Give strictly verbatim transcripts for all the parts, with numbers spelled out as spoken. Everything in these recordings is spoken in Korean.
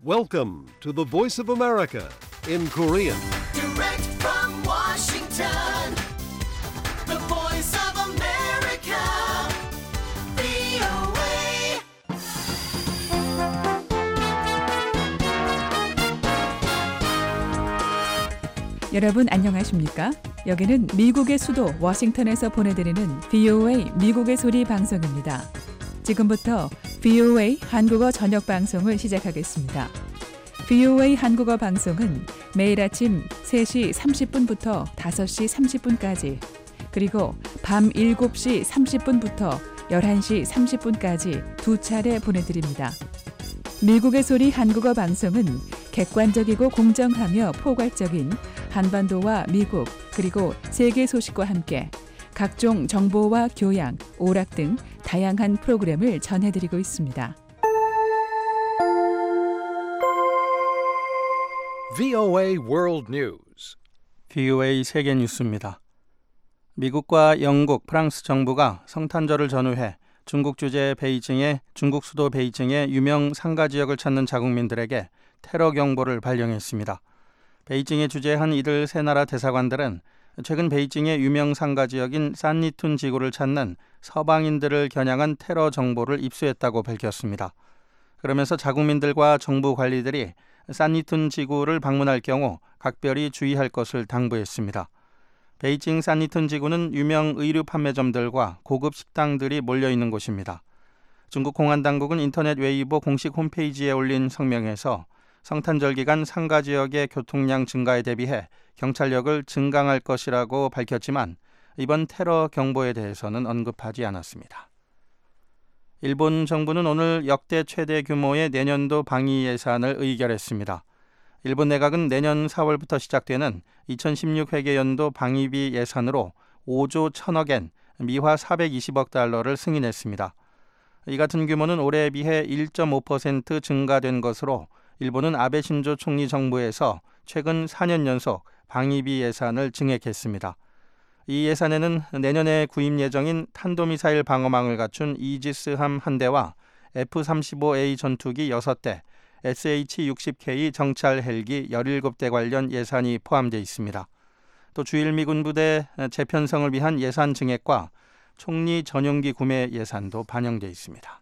Welcome to the Voice of America in Korean. Direct from Washington, the Voice of America, 브이오에이. 여러분 안녕하십니까? 여기는 미국의 수도 워싱턴에서 보내드리는 브이오에이 미국의 소리 방송입니다. 지금부터 브이오에이 한국어 저녁 방송을 시작하겠습니다. 브이오에이 한국어 방송은 매일 아침 세 시 삼십 분부터 다섯 시 삼십 분까지 그리고 밤 일곱 시 삼십 분부터 열한 시 삼십 분까지 두 차례 보내드립니다. 미국의 소리 한국어 방송은 객관적이고 공정하며 포괄적인 한반도와 미국 그리고 세계 소식과 함께 각종 정보와 교양, 오락 등 다양한 프로그램을 전해드리고 있습니다. 브이오에이 World News. 브이오에이 세계 뉴스입니다. 미국과 영국, 프랑스 정부가 성탄절을 전후해 중국 주재 베이징의 중국 수도 베이징의 유명 상가 지역을 찾는 자국민들에게 테러 경보를 발령했습니다. 베이징에 주재한 이들 세 나라 대사관들은 최근 베이징의 유명 상가 지역인 산리툰 지구를 찾는 서방인들을 겨냥한 테러 정보를 입수했다고 밝혔습니다. 그러면서 자국민들과 정부 관리들이 산리툰 지구를 방문할 경우 각별히 주의할 것을 당부했습니다. 베이징 산리툰 지구는 유명 의류 판매점들과 고급 식당들이 몰려있는 곳입니다. 중국 공안당국은 인터넷 웨이보 공식 홈페이지에 올린 성명에서 성탄절 기간 상가 지역의 교통량 증가에 대비해 경찰력을 증강할 것이라고 밝혔지만 이번 테러 경보에 대해서는 언급하지 않았습니다. 일본 정부는 오늘 역대 최대 규모의 내년도 방위 예산을 의결했습니다. 일본 내각은 내년 사월부터 시작되는 이천십육 회계연도 방위비 예산으로 오조 천억엔, 미화 사백이십억 달러를 승인했습니다. 이 같은 규모는 올해에 비해 일 점 오 퍼센트 증가된 것으로 일본은 아베 신조 총리 정부에서 최근 사 년 연속 방위비 예산을 증액했습니다. 이 예산에는 내년에 구입 예정인 탄도미사일 방어망을 갖춘 이지스함 한 대와 에프 삼십오 에이 전투기 여섯 대, 에스에이치 육십 케이 정찰 헬기 열일곱 대 관련 예산이 포함되어 있습니다. 또 주일미군 부대 재편성을 위한 예산 증액과 총리 전용기 구매 예산도 반영되어 있습니다.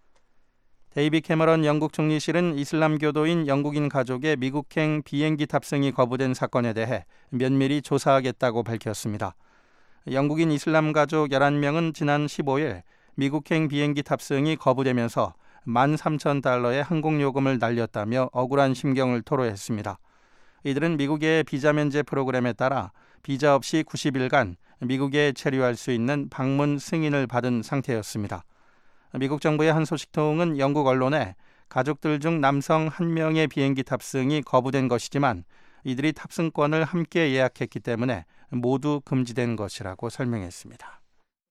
데이빗 캐머런 영국 총리실은 이슬람교도인 영국인 가족의 미국행 비행기 탑승이 거부된 사건에 대해 면밀히 조사하겠다고 밝혔습니다. 영국인 이슬람 가족 열한 명은 지난 십오일 미국행 비행기 탑승이 거부되면서 만 삼천 달러의 항공요금을 날렸다며 억울한 심경을 토로했습니다. 이들은 미국의 비자 면제 프로그램에 따라 비자 없이 구십 일간 미국에 체류할 수 있는 방문 승인을 받은 상태였습니다. 미국 정부의 한 소식통은 영국 언론에 가족들 중 남성 한 명의 비행기 탑승이 거부된 것이지만 이들이 탑승권을 함께 예약했기 때문에 모두 금지된 것이라고 설명했습니다.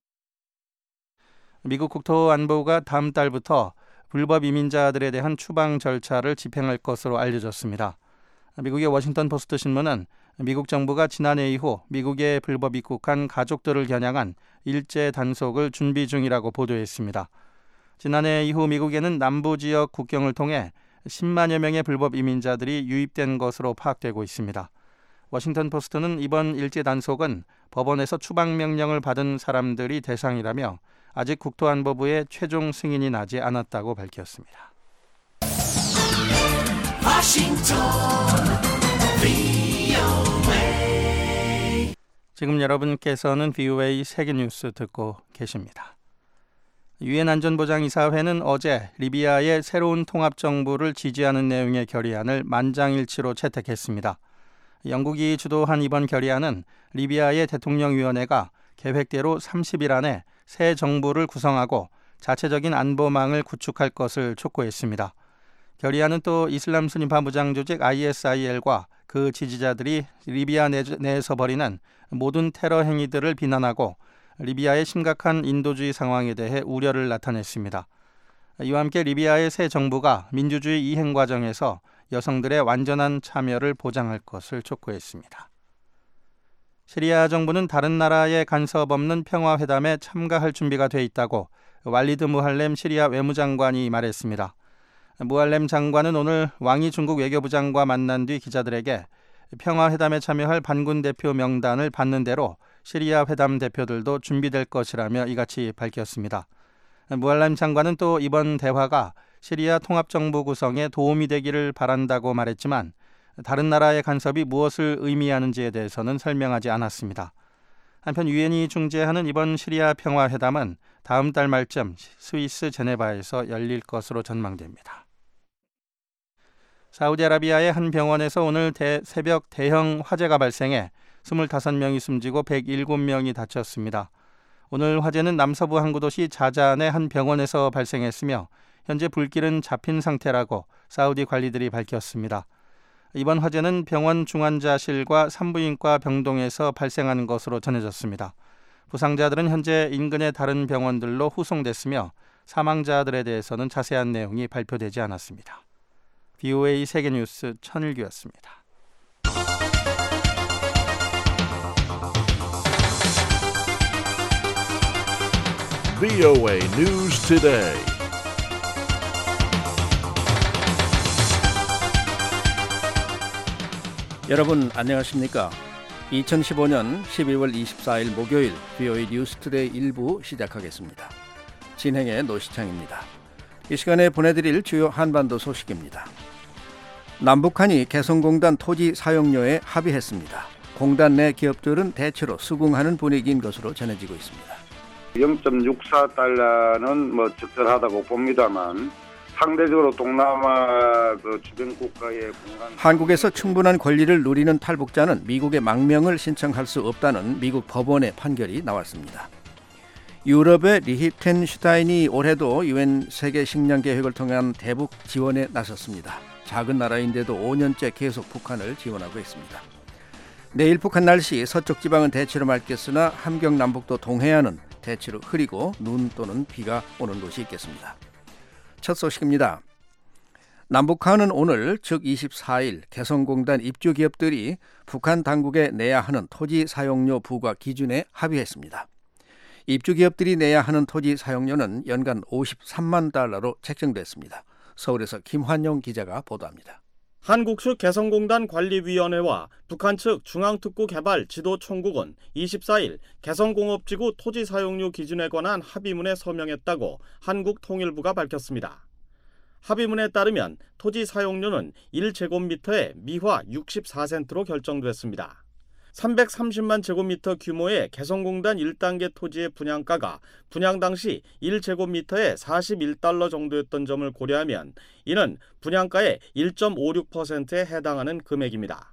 미국 국토안보부가 다음 달부터 불법 이민자들에 대한 추방 절차를 집행할 것으로 알려졌습니다. 미국의 워싱턴 포스트 신문은 미국 정부가 지난해 이후 미국에 불법 입국한 가족들을 겨냥한 일제 단속을 준비 중이라고 보도했습니다. 지난해 이후 미국에는 남부 지역 국경을 통해 십만여 명의 불법 이민자들이 유입된 것으로 파악되고 있습니다. 워싱턴 포스트는 이번 일제 단속은 법원에서 추방 명령을 받은 사람들이 대상이라며 아직 국토안보부의 최종 승인이 나지 않았다고 밝혔습니다. 워싱턴 브이오에이. 지금 여러분께서는 브이오에이 세계 뉴스 듣고 계십니다. 유엔 안전보장이사회는 어제 리비아의 새로운 통합정부를 지지하는 내용의 결의안을 만장일치로 채택했습니다. 영국이 주도한 이번 결의안은 리비아의 대통령위원회가 계획대로 삼십 일 안에 새 정부를 구성하고 자체적인 안보망을 구축할 것을 촉구했습니다. 결의안은 또 이슬람 순위파 무장 조직 아이에스아이엘과 그 지지자들이 리비아 내에서 벌이는 모든 테러 행위들을 비난하고 리비아의 심각한 인도주의 상황에 대해 우려를 나타냈습니다. 이와 함께 리비아의 새 정부가 민주주의 이행 과정에서 여성들의 완전한 참여를 보장할 것을 촉구했습니다. 시리아 정부는 다른 나라의 간섭 없는 평화회담에 참가할 준비가 돼 있다고 왈리드 무할렘 시리아 외무장관이 말했습니다. 무알렘 장관은 오늘 왕이 중국 외교부장과 만난 뒤 기자들에게 평화회담에 참여할 반군 대표 명단을 받는 대로 시리아 회담 대표들도 준비될 것이라며 이같이 밝혔습니다. 무알렘 장관은 또 이번 대화가 시리아 통합정부 구성에 도움이 되기를 바란다고 말했지만 다른 나라의 간섭이 무엇을 의미하는지에 대해서는 설명하지 않았습니다. 한편 유엔이 중재하는 이번 시리아 평화회담은 다음 달 말쯤 스위스 제네바에서 열릴 것으로 전망됩니다. 사우디아라비아의 한 병원에서 오늘 대, 새벽 대형 화재가 발생해 이십오 명이 숨지고 백칠 명이 다쳤습니다. 오늘 화재는 남서부 항구 도시 자잔의 한 병원에서 발생했으며 현재 불길은 잡힌 상태라고 사우디 관리들이 밝혔습니다. 이번 화재는 병원 중환자실과 산부인과 병동에서 발생한 것으로 전해졌습니다. 부상자들은 현재 인근의 다른 병원들로 후송됐으며 사망자들에 대해서는 자세한 내용이 발표되지 않았습니다. 비오에이 세계뉴스 천일규였습니다. 비오에이 News Today. 여러분 안녕하십니까? 이천십오년 십이월 이십사일 목요일 비오에이 뉴스투데이 일부 시작하겠습니다. 진행의 노시창입니다. 이 시간에 보내드릴 주요 한반도 소식입니다. 남북한이 개성공단 토지 사용료에 합의했습니다. 공단 내 기업들은 대체로 수긍하는 분위기인 것으로 전해지고 있습니다. 영 점 육사 달러는 뭐 적절하다고 봅니다만 상대적으로 동남아 그 주변 국가의 공간 한국에서 충분한 권리를 누리는 탈북자는 미국의 망명을 신청할 수 없다는 미국 법원의 판결이 나왔습니다. 유럽의 리히텐슈타인이 올해도 유엔 세계 식량 계획을 통한 대북 지원에 나섰습니다. 작은 나라인데도 오 년째 계속 북한을 지원하고 있습니다. 내일 북한 날씨 서쪽 지방은 대체로 맑겠으나 함경 남북도 동해안은 대체로 흐리고 눈 또는 비가 오는 곳이 있겠습니다. 첫 소식입니다. 남북한은 오늘 즉 이십사일 개성공단 입주 기업들이 북한 당국에 내야 하는 토지 사용료 부과 기준에 합의했습니다. 입주 기업들이 내야 하는 토지 사용료는 연간 오십삼만 달러로 책정됐습니다. 서울에서 김환용 기자가 보도합니다. 한국 측 개성공단 관리위원회와 북한 측 중앙특구개발 지도총국은 이십사일 개성공업지구 토지 사용료 기준에 관한 합의문에 서명했다고 한국통일부가 밝혔습니다. 합의문에 따르면 토지 사용료는 일 제곱미터에 미화 육십사 센트로 결정됐습니다. 삼백삼십만 제곱미터 규모의 개성공단 일 단계 토지의 분양가가 분양 당시 일 제곱미터에 사십일 달러 정도였던 점을 고려하면 이는 분양가의 일 점 오육 퍼센트에 해당하는 금액입니다.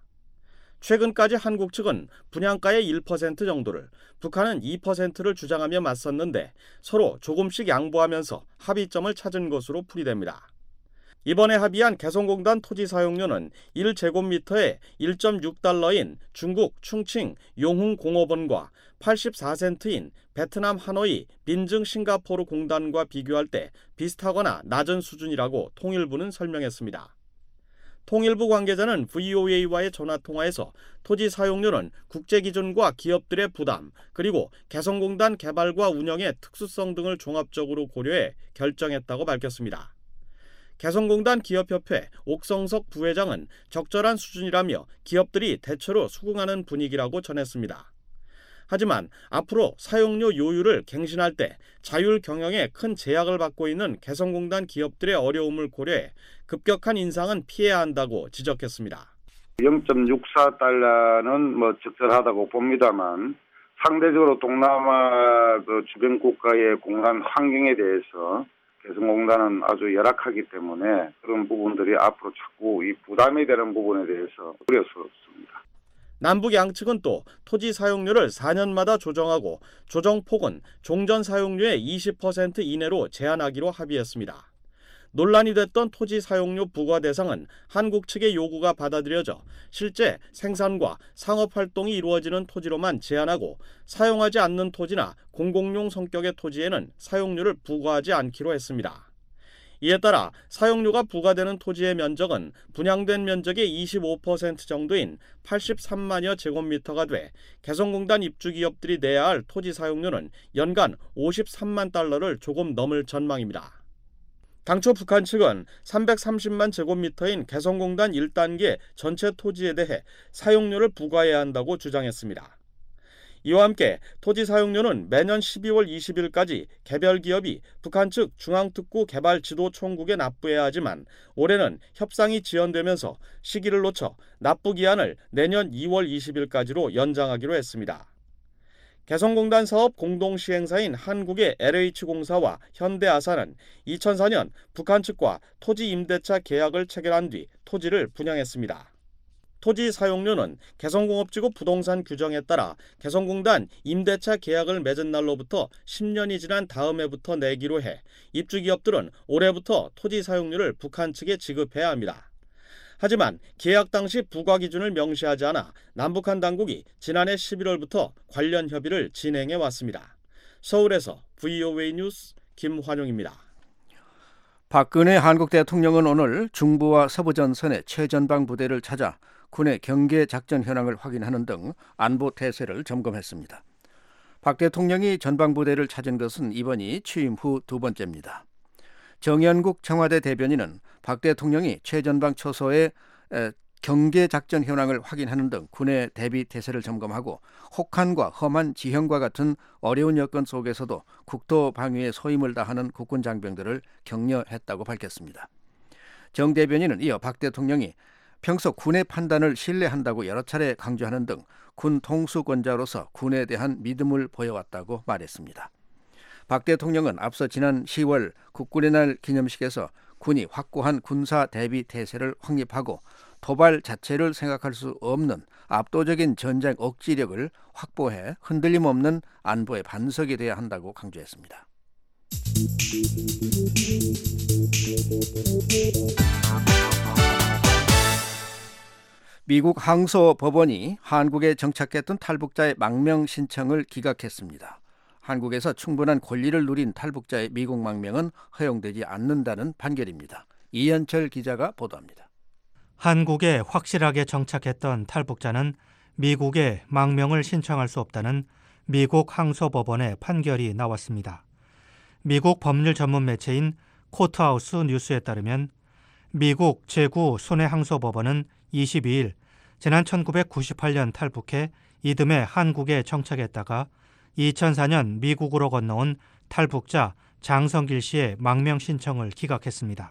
최근까지 한국 측은 분양가의 일 퍼센트 정도를, 북한은 이 퍼센트를 주장하며 맞섰는데 서로 조금씩 양보하면서 합의점을 찾은 것으로 풀이됩니다. 이번에 합의한 개성공단 토지 사용료는 일 제곱미터에 일 점 육 달러인 중국 충칭 용흥공업원과 팔십사 센트인 베트남 하노이 빈증 싱가포르 공단과 비교할 때 비슷하거나 낮은 수준이라고 통일부는 설명했습니다. 통일부 관계자는 브이오에이와의 전화통화에서 토지 사용료는 국제기준과 기업들의 부담, 그리고 개성공단 개발과 운영의 특수성 등을 종합적으로 고려해 결정했다고 밝혔습니다. 개성공단 기업협회 옥성석 부회장은 적절한 수준이라며 기업들이 대체로 수긍하는 분위기라고 전했습니다. 하지만 앞으로 사용료 요율을 갱신할 때 자율 경영에 큰 제약을 받고 있는 개성공단 기업들의 어려움을 고려해 급격한 인상은 피해야 한다고 지적했습니다. 영 점 육사 달러는 뭐 적절하다고 봅니다만 상대적으로 동남아 그 주변 국가의 공간 환경에 대해서 개성공단은 아주 열악하기 때문에 그런 부분들이 앞으로 자꾸 이 부담이 되는 부분에 대해서 우려스럽습니다. 남북 양측은 또 토지 사용료를 사 년마다 조정하고 조정폭은 종전 사용료의 이십 퍼센트 이내로 제한하기로 합의했습니다. 논란이 됐던 토지 사용료 부과 대상은 한국 측의 요구가 받아들여져 실제 생산과 상업활동이 이루어지는 토지로만 제한하고 사용하지 않는 토지나 공공용 성격의 토지에는 사용료를 부과하지 않기로 했습니다. 이에 따라 사용료가 부과되는 토지의 면적은 분양된 면적의 이십오 퍼센트 정도인 팔십삼만여 제곱미터가 돼 개성공단 입주기업들이 내야 할 토지 사용료는 연간 오십삼만 달러를 조금 넘을 전망입니다. 당초 북한 측은 삼백삼십만 제곱미터인 개성공단 일 단계 전체 토지에 대해 사용료를 부과해야 한다고 주장했습니다. 이와 함께 토지 사용료는 매년 십이월 이십일까지 개별 기업이 북한 측 중앙특구 개발 지도 총국에 납부해야 하지만 올해는 협상이 지연되면서 시기를 놓쳐 납부 기한을 내년 이월 이십일까지로 연장하기로 했습니다. 개성공단 사업 공동시행사인 한국의 엘에이치공사와 현대아산은 이천사 년 북한 측과 토지 임대차 계약을 체결한 뒤 토지를 분양했습니다. 토지 사용료는 개성공업지구 부동산 규정에 따라 개성공단 임대차 계약을 맺은 날로부터 십 년이 지난 다음 해부터 내기로 해 입주기업들은 올해부터 토지 사용료를 북한 측에 지급해야 합니다. 하지만 계약 당시 부과 기준을 명시하지 않아 남북한 당국이 지난해 십일월부터 관련 협의를 진행해 왔습니다. 서울에서 브이오에이 뉴스 김환용입니다. 박근혜 한국 대통령은 오늘 중부와 서부 전선의 최전방 부대를 찾아 군의 경계 작전 현황을 확인하는 등 안보 태세를 점검했습니다. 박 대통령이 전방 부대를 찾은 것은 이번이 취임 후 두 번째입니다. 정연국 청와대 대변인은 박 대통령이 최전방 초소의 경계 작전 현황을 확인하는 등 군의 대비 태세를 점검하고 혹한과 험한 지형과 같은 어려운 여건 속에서도 국토 방위에 소임을 다하는 국군 장병들을 격려했다고 밝혔습니다. 정 대변인은 이어 박 대통령이 평소 군의 판단을 신뢰한다고 여러 차례 강조하는 등 군 통수권자로서 군에 대한 믿음을 보여왔다고 말했습니다. 박 대통령은 앞서 지난 시월 국군의 날 기념식에서 군이 확고한 군사 대비 태세를 확립하고 도발 자체를 생각할 수 없는 압도적인 전쟁 억지력을 확보해 흔들림 없는 안보의 반석이 돼야 한다고 강조했습니다. 미국 항소법원이 한국에 정착했던 탈북자의 망명 신청을 기각했습니다. 한국에서 충분한 권리를 누린 탈북자의 미국 망명은 허용되지 않는다는 판결입니다. 이현철 기자가 보도합니다. 한국에 확실하게 정착했던 탈북자는 미국에 망명을 신청할 수 없다는 미국 항소법원의 판결이 나왔습니다. 미국 법률 전문 매체인 코트하우스 뉴스에 따르면 미국 제구 손해항소법원은 이십이 일 지난 천구백구십팔 년 탈북해 이듬해 한국에 정착했다가 이천사 년 미국으로 건너온 탈북자 장성길 씨의 망명 신청을 기각했습니다.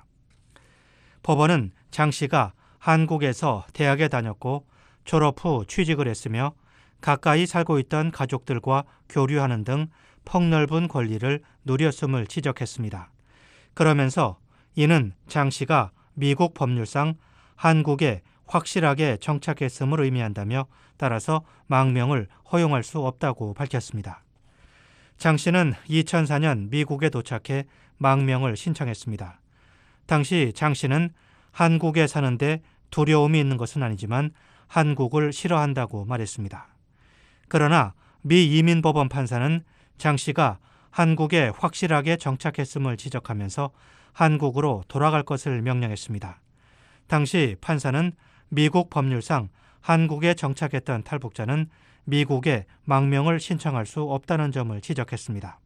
법원은 장 씨가 한국에서 대학에 다녔고 졸업 후 취직을 했으며 가까이 살고 있던 가족들과 교류하는 등 폭넓은 권리를 누렸음을 지적했습니다. 그러면서 이는 장 씨가 미국 법률상 한국에 확실하게 정착했음을 의미한다며 따라서 망명을 허용할 수 없다고 밝혔습니다. 장 씨는 이천사 년 미국에 도착해 망명을 신청했습니다. 당시 장 씨는 한국에 사는데 두려움이 있는 것은 아니지만 한국을 싫어한다고 말했습니다. 그러나 미 이민법원 판사는 장 씨가 한국에 확실하게 정착했음을 지적하면서 한국으로 돌아갈 것을 명령했습니다. 당시 판사는 미국 법률상 한국에 정착했던 탈북자는 미국에 망명을 신청할 수 없다는 점을 지적했습니다.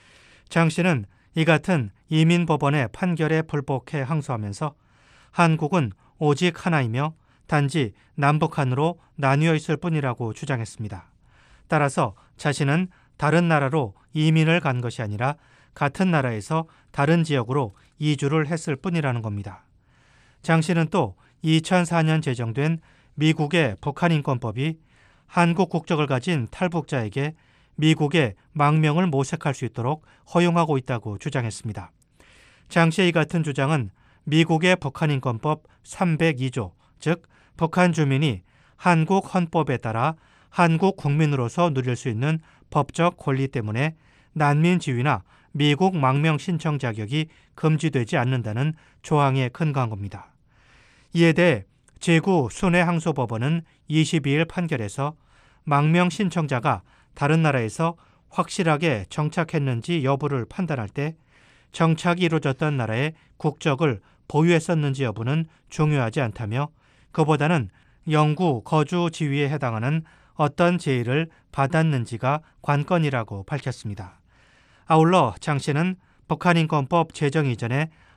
장 씨는 이 같은 이민법원의 판결에 불복해 항소하면서 한국은 오직 하나이며 단지 남북한으로 나뉘어 있을 뿐이라고 주장했습니다. 따라서 자신은 다른 나라로 이민을 간 것이 아니라 같은 나라에서 다른 지역으로 이주를 했을 뿐이라는 겁니다. 장 씨는 또 이천사 년 제정된 미국의 북한인권법이 한국 국적을 가진 탈북자에게 미국에 망명을 모색할 수 있도록 허용하고 있다고 주장했습니다. 장 씨의 이 같은 주장은 미국의 북한인권법 삼백이 조, 즉 북한 주민이 한국 헌법에 따라 한국 국민으로서 누릴 수 있는 법적 권리 때문에 난민 지위나 미국 망명 신청 자격이 금지되지 않는다는 조항에 근거한 겁니다. 이에 대해 제구 손해항소법원은 이십이 일 판결에서 망명 신청자가 다른 나라에서 확실하게 정착했는지 여부를 판단할 때 정착이 이루어졌던 나라의 국적을 보유했었는지 여부는 중요하지 않다며 그보다는 영구 거주 지위에 해당하는 어떤 제의를 받았는지가 관건이라고 밝혔습니다. 아울러 장 씨는 북한인권법 제정 이전에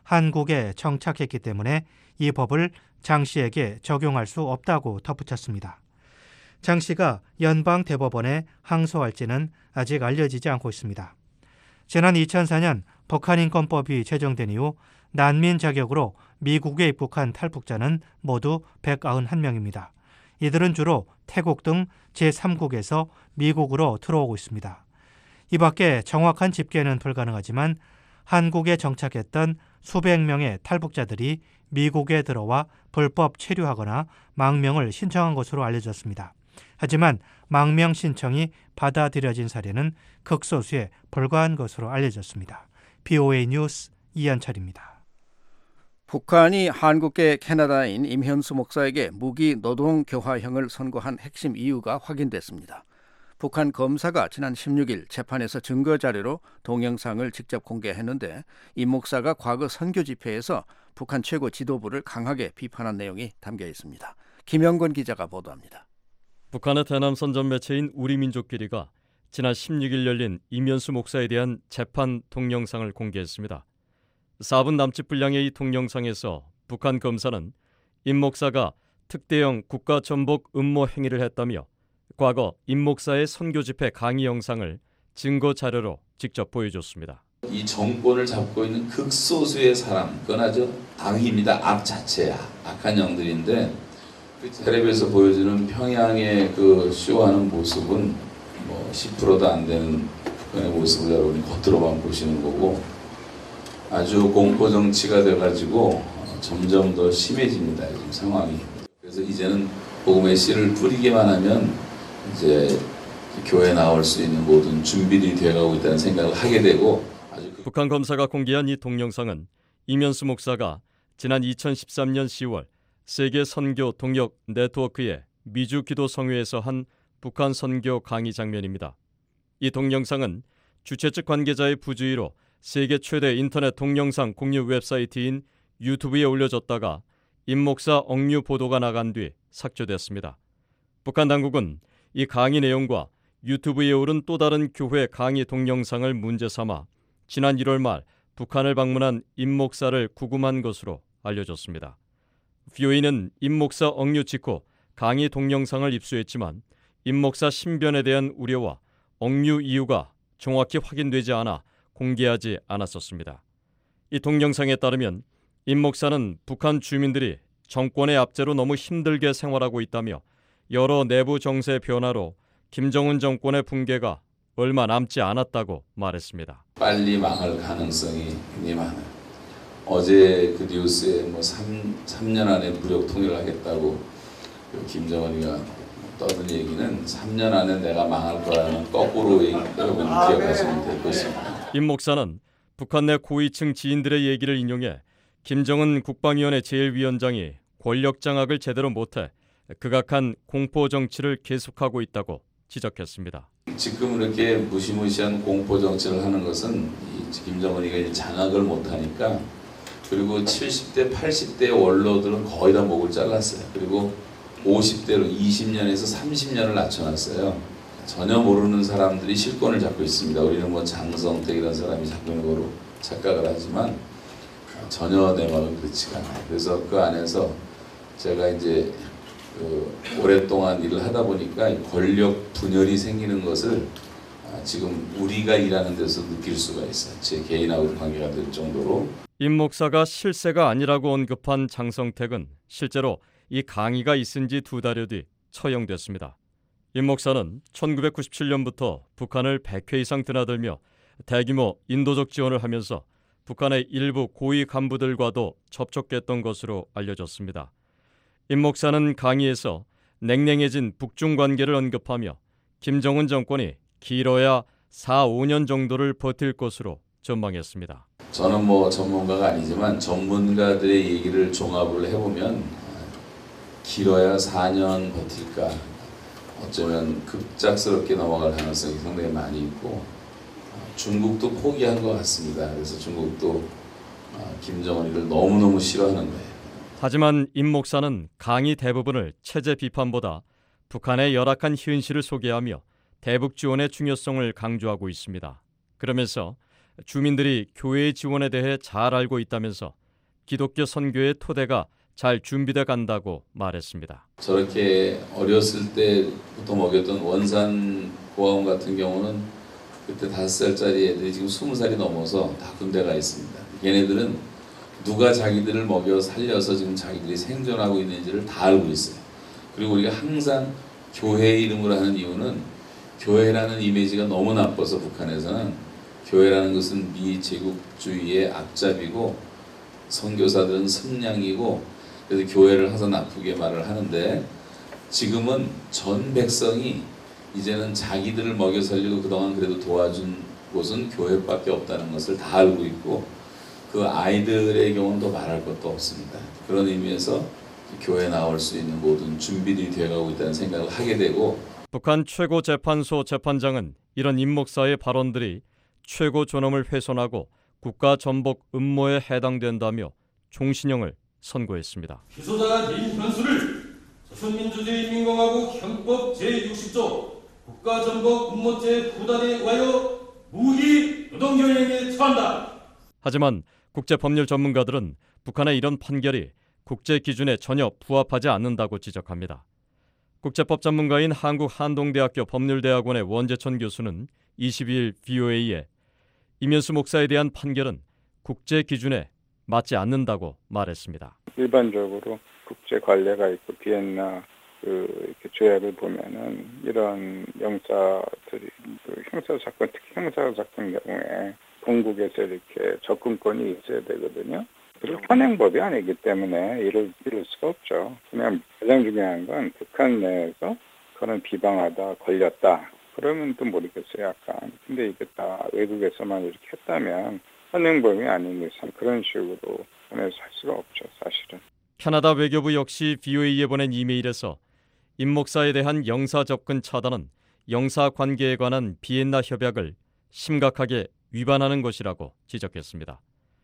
한국에 정착했기 때문에 이 법을 장 씨에게 적용할 수 없다고 덧붙였습니다. 장 씨가 연방대법원에 항소할지는 아직 알려지지 않고 있습니다. 지난 이천사 년 북한인권법이 제정된 이후 난민 자격으로 미국에 입국한 탈북자는 모두 백구십일 명입니다. 이들은 주로 태국 등 제삼 국에서 미국으로 들어오고 있습니다. 이 밖에 정확한 집계는 불가능하지만 한국에 정착했던 수백 명의 탈북자들이 미국에 들어와 불법 체류하거나 망명을 신청한 것으로 알려졌습니다. 하지만 망명 신청이 받아들여진 사례는 극소수에 불과한 것으로 알려졌습니다. 비오에이 뉴스 이현철입니다. 북한이 한국계 캐나다인 임현수 목사에게 무기 노동 교화형을 선고한 핵심 이유가 확인됐습니다. 북한 검사가 지난 십육 일 재판에서 증거 자료로 동영상을 직접 공개했는데 임 목사가 과거 선교 집회에서 북한 최고 지도부를 강하게 비판한 내용이 담겨 있습니다. 김영건 기자가 보도합니다. 북한의 대남선 전매체인 우리민족끼리가 지난 십육 일 열린 임현수 목사에 대한 재판 동영상을 공개했습니다. 사 분 남짓 분량의 이 동영상에서 북한 검사는 임 목사가 특대형 국가전복 음모 행위를 했다며 과거 임 목사의 선교 집회 강의 영상을 증거 자료로 직접 보여줬습니다. 이 정권을 잡고 있는 극소수의 사람, 그나저 악입니다. 악 자체야. 악한 영들인데 그 텔레비에서 보여주는 평양의 그 쇼하는 모습은 뭐 십 퍼센트도 안 되는 북한의 모습을 여러분이 겉으로만 보시는 거고 아주 공포 정치가 돼가지고 점점 더 심해집니다. 지금 상황이. 그래서 이제는 복음의 씨를 뿌리기만 하면 이제 교회 나올 수 있는 모든 준비들이 되어가고 있다는 생각을 하게 되고 아주 그... 북한 검사가 공개한 이 동영상은 임현수 목사가 지난 이천십삼 년 시월 세계 선교 동역 네트워크의 미주 기도 성회에서 한 북한 선교 강의 장면입니다. 이 동영상은 주최 측 관계자의 부주의로 세계 최대 인터넷 동영상 공유 웹사이트인 유튜브에 올려졌다가 임 목사 억류 보도가 나간 뒤 삭제됐습니다. 북한 당국은 이 강의 내용과 유튜브에 오른 또 다른 교회 강의 동영상을 문제 삼아 지난 일월 말 북한을 방문한 임 목사를 구금한 것으로 알려졌습니다. 비오이는 임 목사 억류 직후 강의 동영상을 입수했지만 임 목사 신변에 대한 우려와 억류 이유가 정확히 확인되지 않아 공개하지 않았었습니다. 이 동영상에 따르면 임 목사는 북한 주민들이 정권의 압제로 너무 힘들게 생활하고 있다며 여러 내부 정세 변화로 김정은 정권의 붕괴가 얼마 남지 않았다고 말했습니다. 빨리 망할 가능성이 굉장히 많아요. 어제 그 뉴스에 뭐 삼 년 안에 무력 통일을 하겠다고 그 김정은이가 떠든 얘기는 삼 년 안에 내가 망할 거라는 거꾸로 여러분 기억하시면 될 것입니다. 임 목사는 북한 내 고위층 지인들의 얘기를 인용해 김정은 국방위원회 제일 위원장이 권력 장악을 제대로 못해 극악한 공포 정치를 계속하고 있다고 지적했습니다. 지금 이렇게 무시무시한 공포 정치를 하는 것은 이 김정은이가 장악을 못하니까 그리고 칠십 대, 팔십 대 원로들은 거의 다 목을 잘랐어요. 그리고 오십 대로 이십 년에서 삼십 년을 낮춰놨어요. 전혀 모르는 사람들이 실권을 잡고 있습니다. 우리는 뭐 장성택 이런 사람이 잡고 있는 거로 착각을 하지만 전혀 내 마음은 그렇지가 않아요. 그래서 그 안에서 제가 이제 그 오랫동안 일을 하다 보니까 권력 분열이 생기는 것을 지금 우리가 일하는 데서 느낄 수가 있어요. 제 개인하고 관계가 될 정도로. 임 목사가 실세가 아니라고 언급한 장성택은 실제로 이 강의가 있은 지 두 달여 뒤 처형됐습니다. 임 목사는 천구백구십칠 년부터 북한을 백 회 이상 드나들며 대규모 인도적 지원을 하면서 북한의 일부 고위 간부들과도 접촉했던 것으로 알려졌습니다. 임 목사는 강의에서 냉랭해진 북중 관계를 언급하며 김정은 정권이 길어야 사, 오 년 정도를 버틸 것으로 전망했습니다. 저는 뭐 전문가가 아니지만 전문가들의 얘기를 종합을 해보면 길어야 사 년 버틸까 어쩌면 급작스럽게 넘어갈 가능성이 상당히 많이 있고 중국도 포기한 것 같습니다. 그래서 중국도 김정은이를 너무너무 싫어하는 거예요. 하지만 임 목사는 강의 대부분을 체제 비판보다 북한의 열악한 현실을 소개하며 대북 지원의 중요성을 강조하고 있습니다. 그러면서 주민들이 교회의 지원에 대해 잘 알고 있다면서 기독교 선교의 토대가 잘 준비돼 간다고 말했습니다. 저렇게 어렸을 때부터 먹였던 원산 고아원 같은 경우는 그때 다섯 살짜리 애들이 지금 스무 살이 넘어서 다 군대가 있습니다. 얘네들은 누가 자기들을 먹여 살려서 지금 자기들이 생존하고 있는지를 다 알고 있어요. 그리고 우리가 항상 교회 이름으로 하는 이유는 교회라는 이미지가 너무 나빠서 북한에서는 교회라는 것은 미제국주의의 앞잡이고 선교사들은 선량이고 그래서 교회를 항상 나쁘게 말을 하는데 지금은 전 백성이 이제는 자기들을 먹여 살리고 그동안 그래도 도와준 곳은 교회밖에 없다는 것을 다 알고 있고 그 아이들의 경우는 더 말할 것도 없습니다. 그런 의미에서 교회에 나올 수 있는 모든 준비들이 되어가고 있다는 생각을 하게 되고 북한 최고재판소 재판장은 이런 임 목사의 발언들이 최고 존엄을 훼손하고 국가 전복 음모에 해당된다며 종신형을 선고했습니다. 기소자가 민 현수를 조선민주주의 인민공화국 형법 제육십조 국가전복 음모죄 부단에 의하여 무기 노동경영에 처한다. 하지만 국제법률 전문가들은 북한의 이런 판결이 국제 기준에 전혀 부합하지 않는다고 지적합니다. 국제법 전문가인 한국한동대학교 법률대학원의 원재천 교수는 이십이일 브이오에이에 임현수 목사에 대한 판결은 국제 기준에 맞지 않는다고 말했습니다. 일반적으로 국제 관례가 있고 비엔나 그 이렇게 조약을 보면은 이런 형사들이 그 형사 사건 특히 형사 사건 경우에 본국에서 이렇게 접근권이 있어야 되거든요. 그리고 현행법이 아니기 때문에 이럴 이럴 수가 없죠. 그냥 가장 중요한 건 북한 내에서 그런 비방하다 걸렸다. 그러면 또 모르겠어요, 약간. 근데 이게 다 외국에서만 이렇게 했다면 현행범이 아닌 이상 그런 식으로 하면서 할 수가 없죠, 사실은. 캐나다 외교부 역시 브이오에이에 보낸 이메일에서 임 목사에 대한 영사 접근 차단은 영사 관계에 관한 비엔나 협약을 심각하게 위반하는 것이라고 지적했습니다.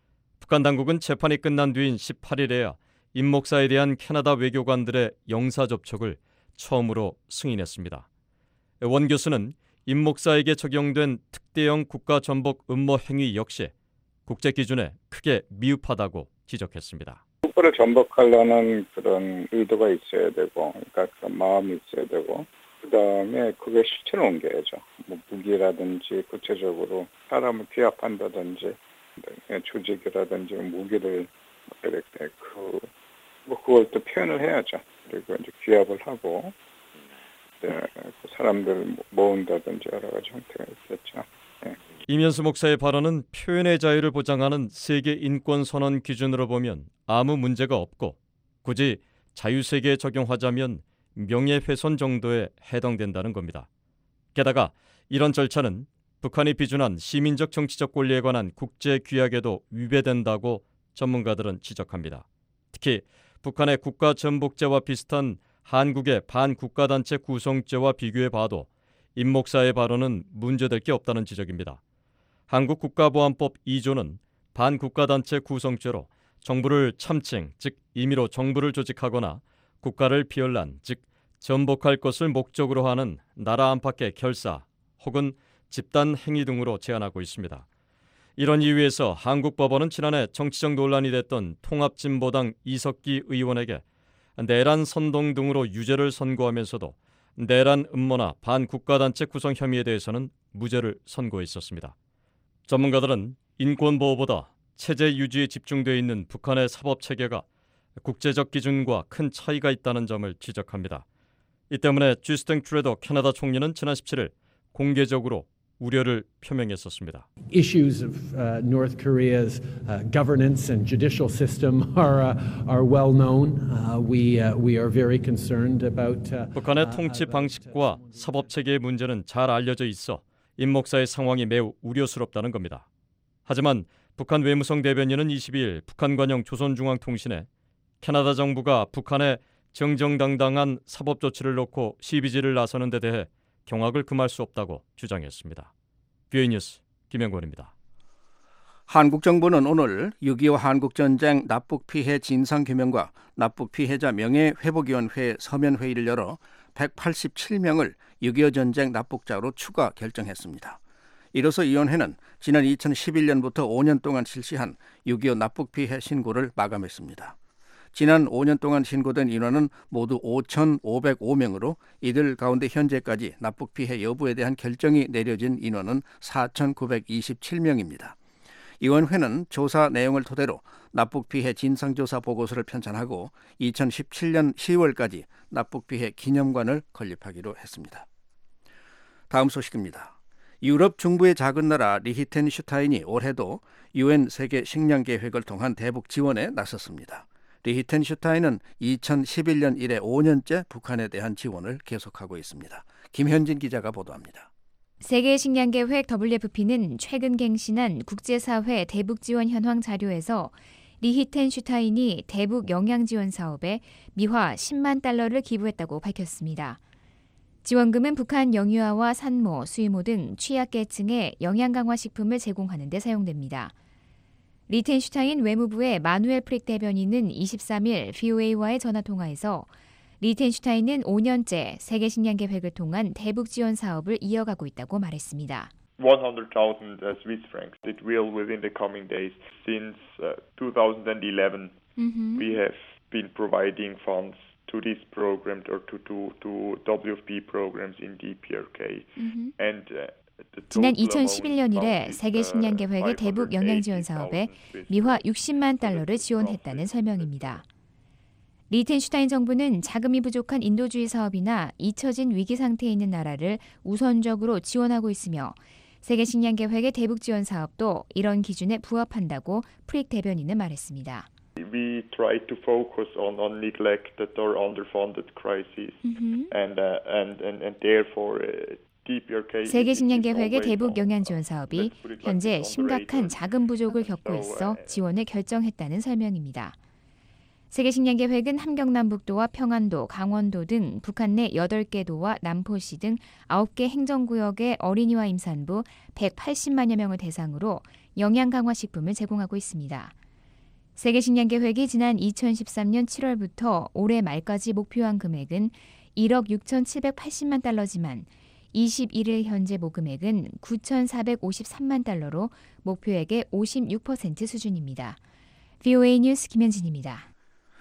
북한 당국은 재판이 끝난 뒤인 십팔일에야 임 목사에 대한 캐나다 외교관들의 영사 접촉을 처음으로 승인했습니다. 원 교수는 임 목사에게 적용된 특대형 국가 전복 음모 행위 역시 국제 기준에 크게 미흡하다고 지적했습니다. 국가를 전복하려는 그런 의도가 있어야 되고, 그러니까 그런 마음이 있어야 되고, 그 다음에 그게 실체로 옮겨야죠. 뭐 무기라든지 구체적으로 사람을 피압한다든지, 조직이라든지 무기를 이렇게 그 뭐 그걸 또 표현을 해야죠. 그리고 이제 기압을 하고, 네, 그 사람들 모은다든지 여러 가지 형태가 있겠죠. 네. 임현수 목사의 발언은 표현의 자유를 보장하는 세계 인권 선언 기준으로 보면 아무 문제가 없고 굳이 자유세계에 적용하자면 명예훼손 정도에 해당된다는 겁니다. 게다가 이런 절차는 북한이 비준한 시민적 정치적 권리에 관한 국제 규약에도 위배된다고 전문가들은 지적합니다. 특히 북한의 국가 전복죄와 비슷한 한국의 반국가단체 구성죄와 비교해 봐도 임 목사의 발언은 문제될 게 없다는 지적입니다. 한국국가보안법 이조는 반국가단체 구성죄로 정부를 참칭, 즉 임의로 정부를 조직하거나 국가를 비열난, 즉 전복할 것을 목적으로 하는 나라 안팎의 결사 혹은 집단 행위 등으로 제한하고 있습니다. 이런 이유에서 한국 법원은 지난해 정치적 논란이 됐던 통합진보당 이석기 의원에게 내란 선동 등으로 유죄를 선고하면서도 내란 음모나 반국가단체 구성 혐의에 대해서는 무죄를 선고했었습니다. 전문가들은 인권보호보다 체제 유지에 집중되어 있는 북한의 사법체계가 국제적 기준과 큰 차이가 있다는 점을 지적합니다. 이 때문에 주스틴 트루도 캐나다 총리는 지난 십칠일 공개적으로 우려를 표명했었습니다. Issues of uh, North Korea's uh, governance and judicial system are uh, are well known. Uh, we uh, we are very concerned about uh, 북한의 통치 방식과 사법 체계의 문제는 잘 알려져 있어 임 목사의 상황이 매우 우려스럽다는 겁니다. 하지만 북한 외무성 대변인은 이십이일 북한 관영 조선중앙통신에 캐나다 정부가 북한의 정정당당한 사법 조치를 놓고 시비질을 나서는 데 대해 경악을 금할 수 없다고 주장했습니다. 브이오에이 뉴스 김영권입니다. 한국 정부는 오늘 육이오 한국전쟁 납북피해 진상규명과 납북피해자 명예회복위원회 서면회의를 열어 백팔십칠 명을 육이오 전쟁 납북자로 추가 결정했습니다. 이로써 위원회는 지난 이천십일 년부터 오 년 동안 실시한 육이오 납북 피해 신고를 마감했습니다. 지난 오 년 동안 신고된 인원은 모두 오천오백오 명으로 이들 가운데 현재까지 납북 피해 여부에 대한 결정이 내려진 인원은 사천구백이십칠 명입니다. 위원회는 조사 내용을 토대로 납북 피해 진상조사 보고서를 편찬하고 이천십칠 년 시월까지 납북 피해 기념관을 건립하기로 했습니다. 다음 소식입니다. 유럽 중부의 작은 나라 리히텐슈타인이 올해도 유엔 세계 식량 계획을 통한 대북 지원에 나섰습니다. 리히텐슈타인은 이천십일 년 이래 오 년째 북한에 대한 지원을 계속하고 있습니다. 김현진 기자가 보도합니다. 세계 식량 계획 더블유에프피는 최근 갱신한 국제사회 대북 지원 현황 자료에서 리히텐슈타인이 대북 영양 지원 사업에 미화 십만 달러를 기부했다고 밝혔습니다. 지원금은 북한 영유아와 산모, 수의모 등 취약계층에 영양 강화 식품을 제공하는 데 사용됩니다. 리히텐슈타인 외무부의 마누엘 프릭 대변인은 이십삼 일 브이오에이와의 전화통화에서 리히텐슈타인은 오 년째 세계 식량 계획을 통한 대북 지원 사업을 이어가고 있다고 말했습니다. one hundred thousand uh, Swiss francs. It will within the coming days. Since uh, twenty eleven, mm-hmm. we have been providing funds to this program or to to to W F P programs in D P R K. Mm-hmm. And uh, 지난 이천십일 년 이래 세계 식량 계획의 대북 영양 지원 사업에 미화 육십만 달러를 지원했다는 설명입니다. 리히텐슈타인 정부는 자금이 부족한 인도주의 사업이나 잊혀진 위기 상태에 있는 나라를 우선적으로 지원하고 있으며 세계 식량 계획의 대북 지원 사업도 이런 기준에 부합한다고 프릭 대변인은 말했습니다. We try to focus on, on neglected or underfunded crises, mm-hmm. and, uh, and and and therefore. Uh, 세계 식량 계획의 대북 영양 지원 사업이 현재 심각한 자금 부족을 겪고 있어 지원을 결정했다는 설명입니다. 세계 식량 계획은 함경남북도와 평안도, 강원도 등 북한 내 여덟 개 도와 남포시 등 아홉 개 행정구역의 어린이와 임산부 백팔십만여 명을 대상으로 영양 강화 식품을 제공하고 있습니다. 세계 식량 계획이 지난 이천십삼 년 칠월부터 올해 말까지 목표한 금액은 일억 육천칠백팔십만 달러지만 이십일 일 현재 모금액은 구천사백오십삼만 달러로 목표액의 오십육 퍼센트 수준입니다. 브이오에이 뉴스 김현진입니다.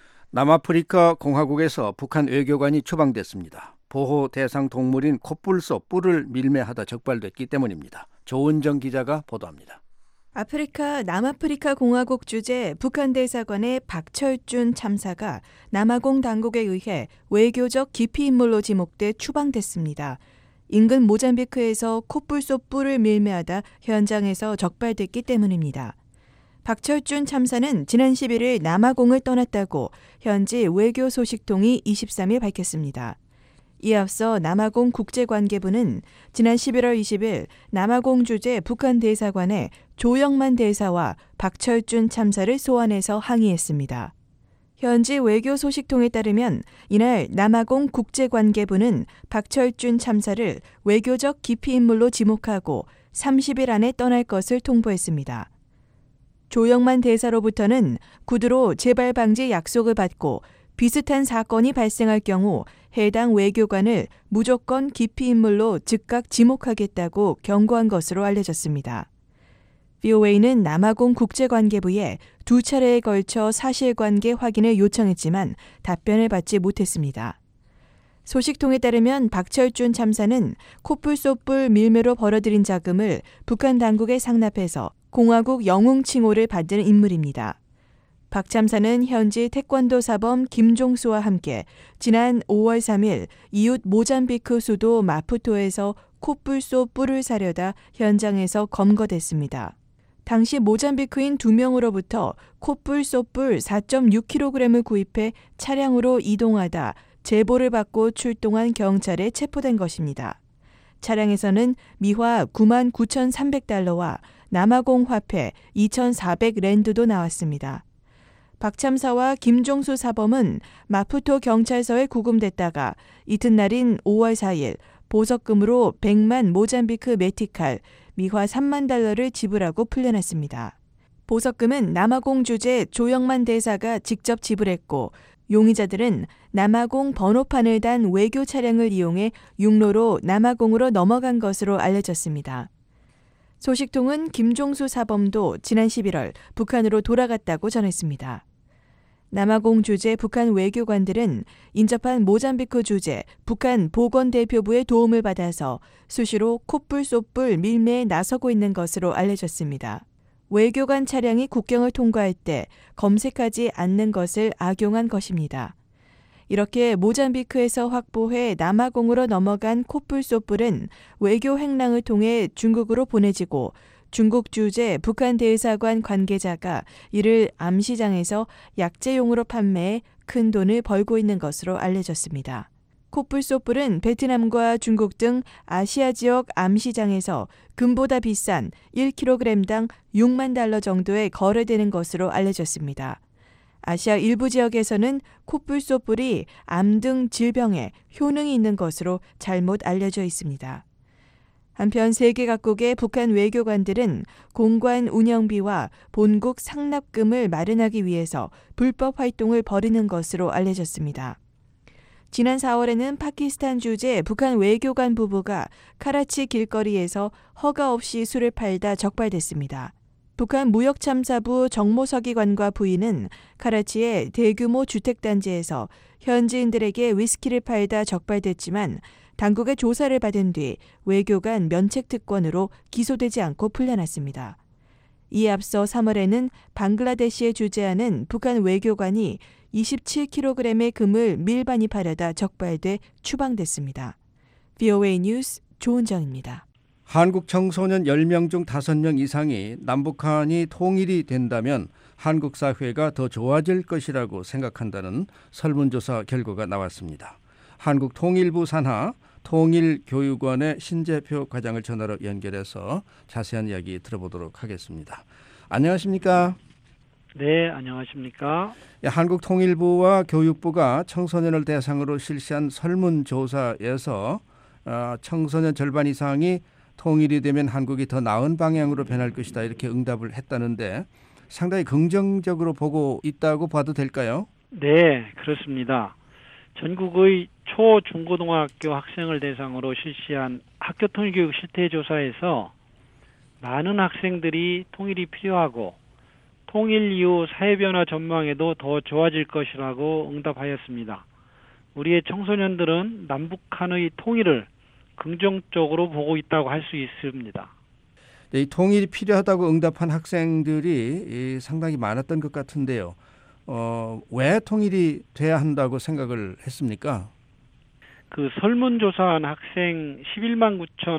남아프리카 공화국에서 북한 외교관이 추방됐습니다. 보호 대상 동물인 코뿔소 뿔을 밀매하다 적발됐기 때문입니다. 조은정 기자가 보도합니다. 아프리카 남아프리카 공화국 주재 북한 대사관의 박철준 참사가 남아공 당국에 의해 외교적 기피 인물로 지목돼 추방됐습니다. 인근 모잠비크에서 코뿔소 뿔을 밀매하다 현장에서 적발됐기 때문입니다. 박철준 참사는 지난 십일 일 남아공을 떠났다고 현지 외교 소식통이 이십삼 일 밝혔습니다. 이에 앞서 남아공 국제관계부는 지난 십일월 이십일 남아공 주재 북한 대사관에 조영만 대사와 박철준 참사를 소환해서 항의했습니다. 현지 외교 소식통에 따르면 이날 남아공 국제관계부는 박철준 참사를 외교적 기피 인물로 지목하고 삼십 일 안에 떠날 것을 통보했습니다. 조영만 대사로부터는 구두로 재발 방지 약속을 받고 비슷한 사건이 발생할 경우 해당 외교관을 무조건 기피 인물로 즉각 지목하겠다고 경고한 것으로 알려졌습니다. 브이오에이는 남아공 국제관계부에 두 차례에 걸쳐 사실관계 확인을 요청했지만 답변을 받지 못했습니다. 소식통에 따르면 박철준 참사는 코뿔소 뿔 밀매로 벌어들인 자금을 북한 당국에 상납해서 공화국 영웅 칭호를 받은 인물입니다. 박 참사는 현지 태권도 사범 김종수와 함께 지난 오월 삼 일 이웃 모잠비크 수도 마푸토에서 코뿔소 뿔을 사려다 현장에서 검거됐습니다. 당시 모잠비크인 두 명으로부터 코뿔소 뿔 사 점 육 킬로그램을 구입해 차량으로 이동하다 제보를 받고 출동한 경찰에 체포된 것입니다. 차량에서는 미화 구만 구천삼백 달러와 남아공 화폐 이천사백 랜드도 나왔습니다. 박 참사와 김종수 사범은 마푸토 경찰서에 구금됐다가 이튿날인 오월 사 일 보석금으로 백만 모잠비크 메티칼, 미화 삼만 달러를 지불하고 풀려났습니다. 보석금은 남아공 주재 조영만 대사가 직접 지불했고 용의자들은 남아공 번호판을 단 외교 차량을 이용해 육로로 남아공으로 넘어간 것으로 알려졌습니다. 소식통은 김종수 사범도 지난 십일월 북한으로 돌아갔다고 전했습니다. 남아공 주재 북한 외교관들은 인접한 모잠비크 주재 북한 보건대표부의 도움을 받아서 수시로 콧불 쏟불 밀매에 나서고 있는 것으로 알려졌습니다. 외교관 차량이 국경을 통과할 때 검색하지 않는 것을 악용한 것입니다. 이렇게 모잠비크에서 확보해 남아공으로 넘어간 콧불 쏟불은 외교 행랑을 통해 중국으로 보내지고 중국 주재 북한 대사관 관계자가 이를 암시장에서 약재용으로 판매해 큰 돈을 벌고 있는 것으로 알려졌습니다. 콧불 쏟불은 베트남과 중국 등 아시아 지역 암시장에서 금보다 비싼 일 킬로그램당 육만 달러 정도에 거래되는 것으로 알려졌습니다. 아시아 일부 지역에서는 콧불 쏟불이 암 등 질병에 효능이 있는 것으로 잘못 알려져 있습니다. 한편 세계 각국의 북한 외교관들은 공관 운영비와 본국 상납금을 마련하기 위해서 불법 활동을 벌이는 것으로 알려졌습니다. 지난 사월에는 파키스탄 주재 북한 외교관 부부가 카라치 길거리에서 허가 없이 술을 팔다 적발됐습니다. 북한 무역참사부 정모서기관과 부인은 카라치의 대규모 주택단지에서 현지인들에게 위스키를 팔다 적발됐지만 당국의 조사를 받은 뒤 외교관 면책특권으로 기소되지 않고 풀려났습니다. 이에 앞서 삼월에는 방글라데시에 주재하는 북한 외교관이 이십칠 킬로그램의 금을 밀반입하려다 적발돼 추방됐습니다. 브이오에이 뉴스 조은정입니다. 한국 청소년 열 명 중 다섯 명 이상이 남북한이 통일이 된다면 한국 사회가 더 좋아질 것이라고 생각한다는 설문조사 결과가 나왔습니다. 한국통일부 산하 통일교육원의 신재표 과장을 전화로 연결해서 자세한 이야기 들어보도록 하겠습니다. 안녕하십니까? 네, 안녕하십니까? 한국통일부와 교육부가 청소년을 대상으로 실시한 설문조사에서 청소년 절반 이상이 통일이 되면 한국이 더 나은 방향으로 변할 것이다 이렇게 응답을 했다는데 상당히 긍정적으로 보고 있다고 봐도 될까요? 네, 그렇습니다. 전국의 초, 중고등학교 학생을 대상으로 실시한 학교통일교육 실태조사에서 많은 학생들이 통일이 필요하고 통일 이후 사회변화 전망에도 더 좋아질 것이라고 응답하였습니다. 우리의 청소년들은 남북한의 통일을 긍정적으로 보고 있다고 할 수 있습니다. 이 통일이 필요하다고 응답한 학생들이 상당히 많았던 것 같은데요. 어, 왜 통일이 돼야 한다고 생각을 했습니까? 그 설문조사한 학생 십일만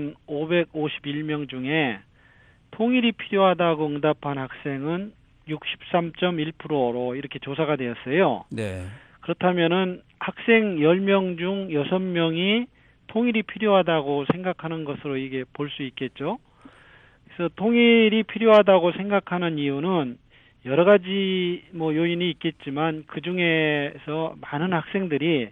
구천오백오십일 명 중에 통일이 필요하다고 응답한 학생은 육십삼 점 일 퍼센트로 이렇게 조사가 되었어요. 네. 그렇다면은 학생 열 명 중 여섯 명이 통일이 필요하다고 생각하는 것으로 이게 볼 수 있겠죠. 그래서 통일이 필요하다고 생각하는 이유는 여러 가지 뭐 요인이 있겠지만 그 중에서 많은 학생들이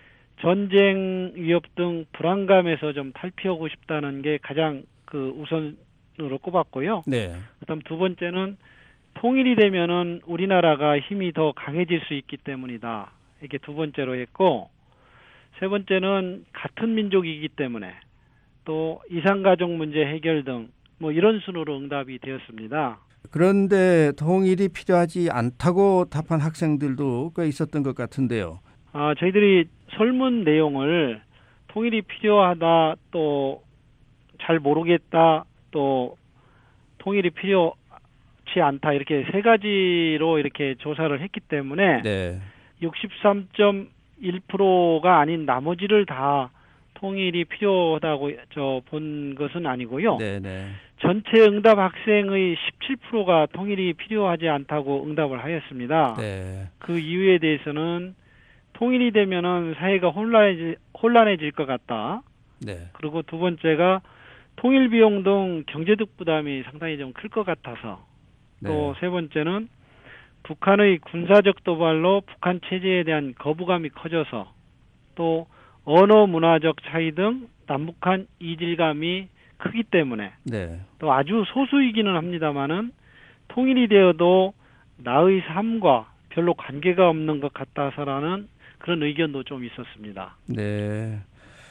전쟁 위협 등 불안감에서 좀 탈피하고 싶다는 게 가장 그 우선으로 꼽았고요. 네. 그다음 두 번째는 통일이 되면은 우리나라가 힘이 더 강해질 수 있기 때문이다. 이게 두 번째로 했고, 세 번째는 같은 민족이기 때문에 또 이산가족 문제 해결 등 뭐 이런 순으로 응답이 되었습니다. 그런데 통일이 필요하지 않다고 답한 학생들도 꽤 있었던 것 같은데요. 아, 저희들이 설문 내용을 통일이 필요하다, 또 잘 모르겠다, 또 통일이 필요치 않다 이렇게 세 가지로 이렇게 조사를 했기 때문에 네. 육십삼 점 일 퍼센트가 아닌 나머지를 다 통일이 필요하다고 저 본 것은 아니고요. 네, 네. 전체 응답 학생의 십칠 퍼센트가 통일이 필요하지 않다고 응답을 하였습니다. 네. 그 이유에 대해서는 통일이 되면은 사회가 혼란해질, 혼란해질 것 같다. 네. 그리고 두 번째가 통일 비용 등 경제적 부담이 상당히 좀 클 것 같아서. 또 세 네. 번째는 북한의 군사적 도발로 북한 체제에 대한 거부감이 커져서, 또 언어 문화적 차이 등 남북한 이질감이 크기 때문에, 네. 또 아주 소수이기는 합니다만은 통일이 되어도 나의 삶과 별로 관계가 없는 것 같아서라는 그런 의견도 좀 있었습니다. 네.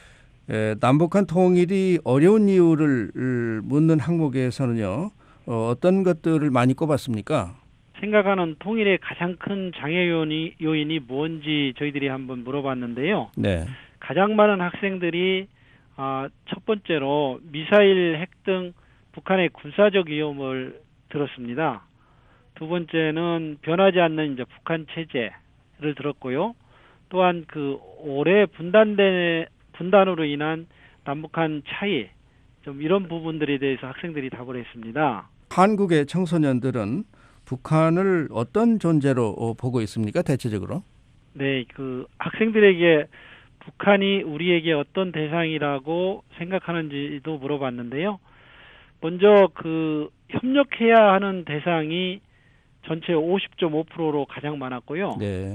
에, 남북한 통일이 어려운 이유를 묻는 항목에서는요. 어, 어떤 것들을 많이 꼽았습니까? 생각하는 통일의 가장 큰 장애 요인이, 요인이 뭔지 저희들이 한번 물어봤는데요. 네. 가장 많은 학생들이 아, 첫 번째로 미사일, 핵 등 북한의 군사적 위험을 들었습니다. 두 번째는 변하지 않는 이제 북한 체제를 들었고요. 또한 그 올해 분단된 분단으로 인한 남북한 차이, 좀 이런 부분들에 대해서 학생들이 답을 했습니다. 한국의 청소년들은 북한을 어떤 존재로 보고 있습니까? 대체적으로? 네, 그 학생들에게 북한이 우리에게 어떤 대상이라고 생각하는지도 물어봤는데요. 먼저 그 협력해야 하는 대상이 전체 오십 점 오 퍼센트로 가장 많았고요. 네.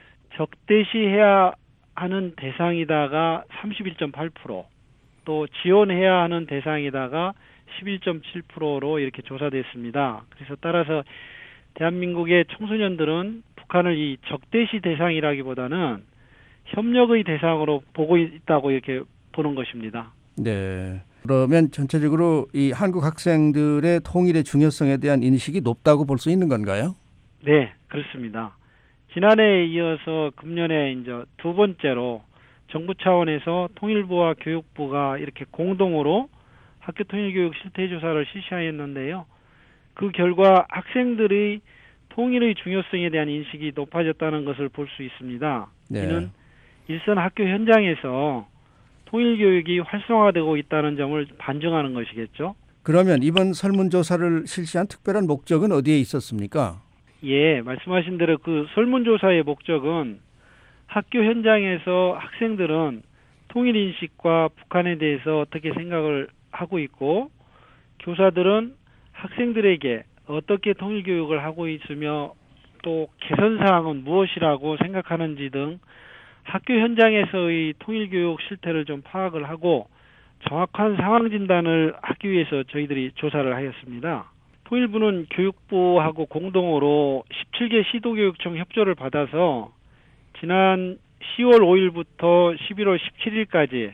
적대시해야 하는 대상이다가 삼십일 점 팔 퍼센트, 또 지원해야 하는 대상이다가 십일 점 칠 퍼센트로 이렇게 조사됐습니다. 그래서 따라서 대한민국의 청소년들은 북한을 이 적대시 대상이라기보다는 협력의 대상으로 보고 있다고 이렇게 보는 것입니다. 네. 그러면 전체적으로 이 한국 학생들의 통일의 중요성에 대한 인식이 높다고 볼 수 있는 건가요? 네, 그렇습니다. 지난해에 이어서 금년에 이제 두 번째로 정부 차원에서 통일부와 교육부가 이렇게 공동으로 학교 통일교육 실태조사를 실시하였는데요. 그 결과 학생들의 통일의 중요성에 대한 인식이 높아졌다는 것을 볼 수 있습니다. 네. 이는 일선 학교 현장에서 통일교육이 활성화되고 있다는 점을 반증하는 것이겠죠. 그러면 이번 설문조사를 실시한 특별한 목적은 어디에 있었습니까? 예, 말씀하신 대로 그 설문조사의 목적은 학교 현장에서 학생들은 통일인식과 북한에 대해서 어떻게 생각을 하고 있고, 교사들은 학생들에게 어떻게 통일교육을 하고 있으며 또 개선사항은 무엇이라고 생각하는지 등 학교 현장에서의 통일교육 실태를 좀 파악을 하고 정확한 상황 진단을 하기 위해서 저희들이 조사를 하였습니다. 통일부는 교육부하고 공동으로 십칠 개 시도교육청 협조를 받아서 지난 시월 오일부터 십일월 십칠일까지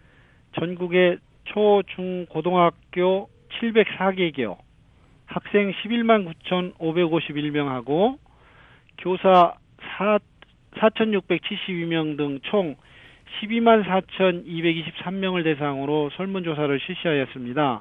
전국의 초, 중, 고등학교 칠백사 개교, 학생 십일만 구천오백오십일 명하고 교사 사천육백칠십이 명 등 총 십이만 사천이백이십삼 명을 대상으로 설문조사를 실시하였습니다.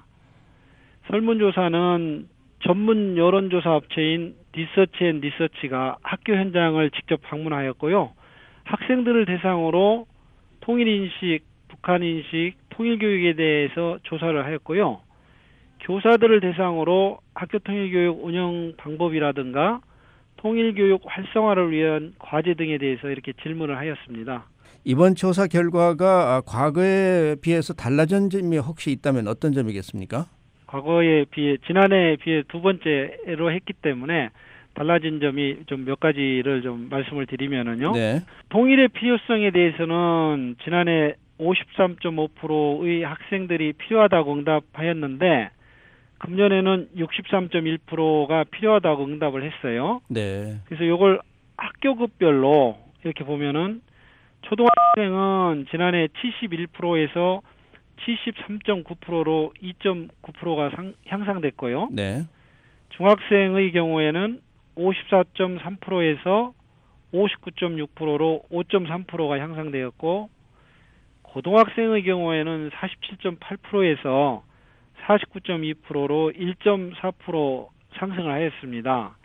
설문조사는 전문 여론조사 업체인 리서치앤리서치가 학교 현장을 직접 방문하였고요. 학생들을 대상으로 통일인식, 북한인식, 통일교육에 대해서 조사를 하였고요. 교사들을 대상으로 학교 통일교육 운영 방법이라든가 통일교육 활성화를 위한 과제 등에 대해서 이렇게 질문을 하였습니다. 이번 조사 결과가 과거에 비해서 달라진 점이 혹시 있다면 어떤 점이겠습니까? 과거에 비해 지난해에 비해 두 번째로 했기 때문에 달라진 점이 좀 몇 가지를 좀 말씀을 드리면은요. 네. 통일의 필요성에 대해서는 지난해 오십삼 점 오 퍼센트의 학생들이 필요하다고 응답하였는데 금년에는 육십삼 점 일 퍼센트가 필요하다고 응답을 했어요. 네. 그래서 이걸 학교급별로 이렇게 보면은 초등학생은 지난해 칠십일 퍼센트에서 칠십삼 점 구 퍼센트로 이 점 구 퍼센트가 상, 향상됐고요. 네. 중학생의 경우에는 오십사 점 삼 퍼센트에서 오십구 점 육 퍼센트로 오 점 삼 퍼센트가 향상되었고, 고등학생의 경우에는 사십칠 점 팔 퍼센트에서 사십구 점 이 퍼센트로 일 점 사 퍼센트 상승을 하였습니다.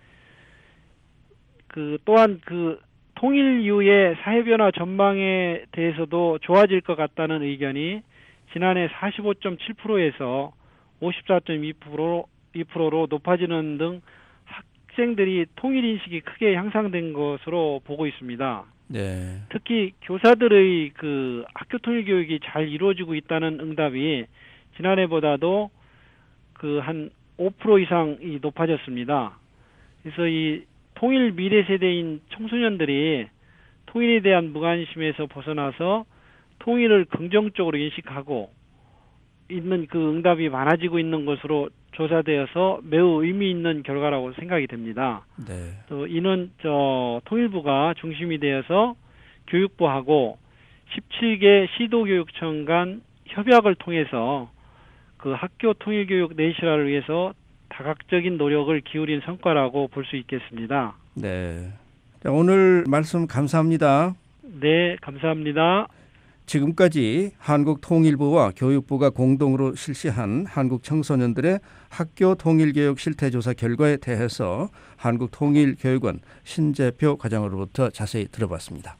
그 또한 그 통일 이후의 사회변화 전망에 대해서도 좋아질 것 같다는 의견이 지난해 사십오 점 칠 퍼센트에서 오십사 점 이 퍼센트로 높아지는 등 학생들이 통일인식이 크게 향상된 것으로 보고 있습니다. 네. 특히 교사들의 그 학교 통일교육이 잘 이루어지고 있다는 응답이 지난해보다도 그 한 오 퍼센트 이상이 높아졌습니다. 그래서 이 통일 미래 세대인 청소년들이 통일에 대한 무관심에서 벗어나서 통일을 긍정적으로 인식하고 있는 그 응답이 많아지고 있는 것으로 조사되어서 매우 의미 있는 결과라고 생각이 됩니다. 네. 또 이는 저 통일부가 중심이 되어서 교육부하고 십칠 개 시도교육청 간 협약을 통해서 그 학교 통일교육 내실화를 위해서 다각적인 노력을 기울인 성과라고 볼 수 있겠습니다. 네. 자, 오늘 말씀 감사합니다. 네, 감사합니다. 지금까지 한국통일부와 교육부가 공동으로 실시한 한국 청소년들의 학교 통일교육 실태조사 결과에 대해서 한국통일교육원 신재표 과장으로부터 자세히 들어봤습니다.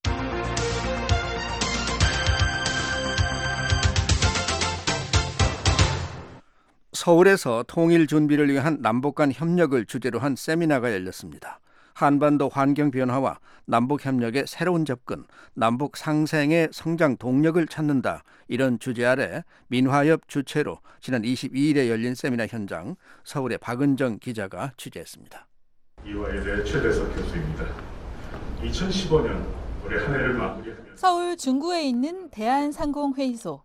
서울에서 통일 준비를 위한 남북 간 협력을 주제로 한 세미나가 열렸습니다. 한반도 환경 변화와 남북 협력의 새로운 접근, 남북 상생의 성장 동력을 찾는다. 이런 주제 아래 민화협 주최로 지난 이십이일에 열린 세미나 현장 서울의 박은정 기자가 취재했습니다. 이화여대 최대석 교수입니다. 이천십오년 올해 한 해를 마무리하며 서울 중구에 있는 대한상공회의소.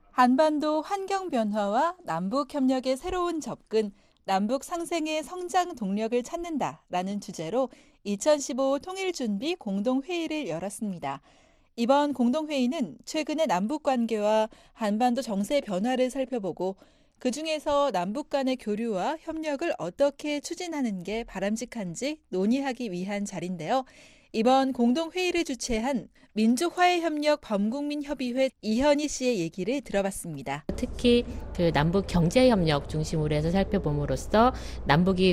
한반도 환경 변화와 남북 협력의 새로운 접근, 남북 상생의 성장 동력을 찾는다라는 주제로 이천십오 통일준비 공동회의를 열었습니다. 이번 공동회의는 최근의 남북 관계와 한반도 정세 변화를 살펴보고 그중에서 남북 간의 교류와 협력을 어떻게 추진하는 게 바람직한지 논의하기 위한 자리인데요. 이번 공동회의를 주최한 민족화해협력 범국민협의회 이현희 씨의 얘기를 들어봤습니다. 특히 그 남북 경제협력 중심으로 해서 살펴봄으로써 남북이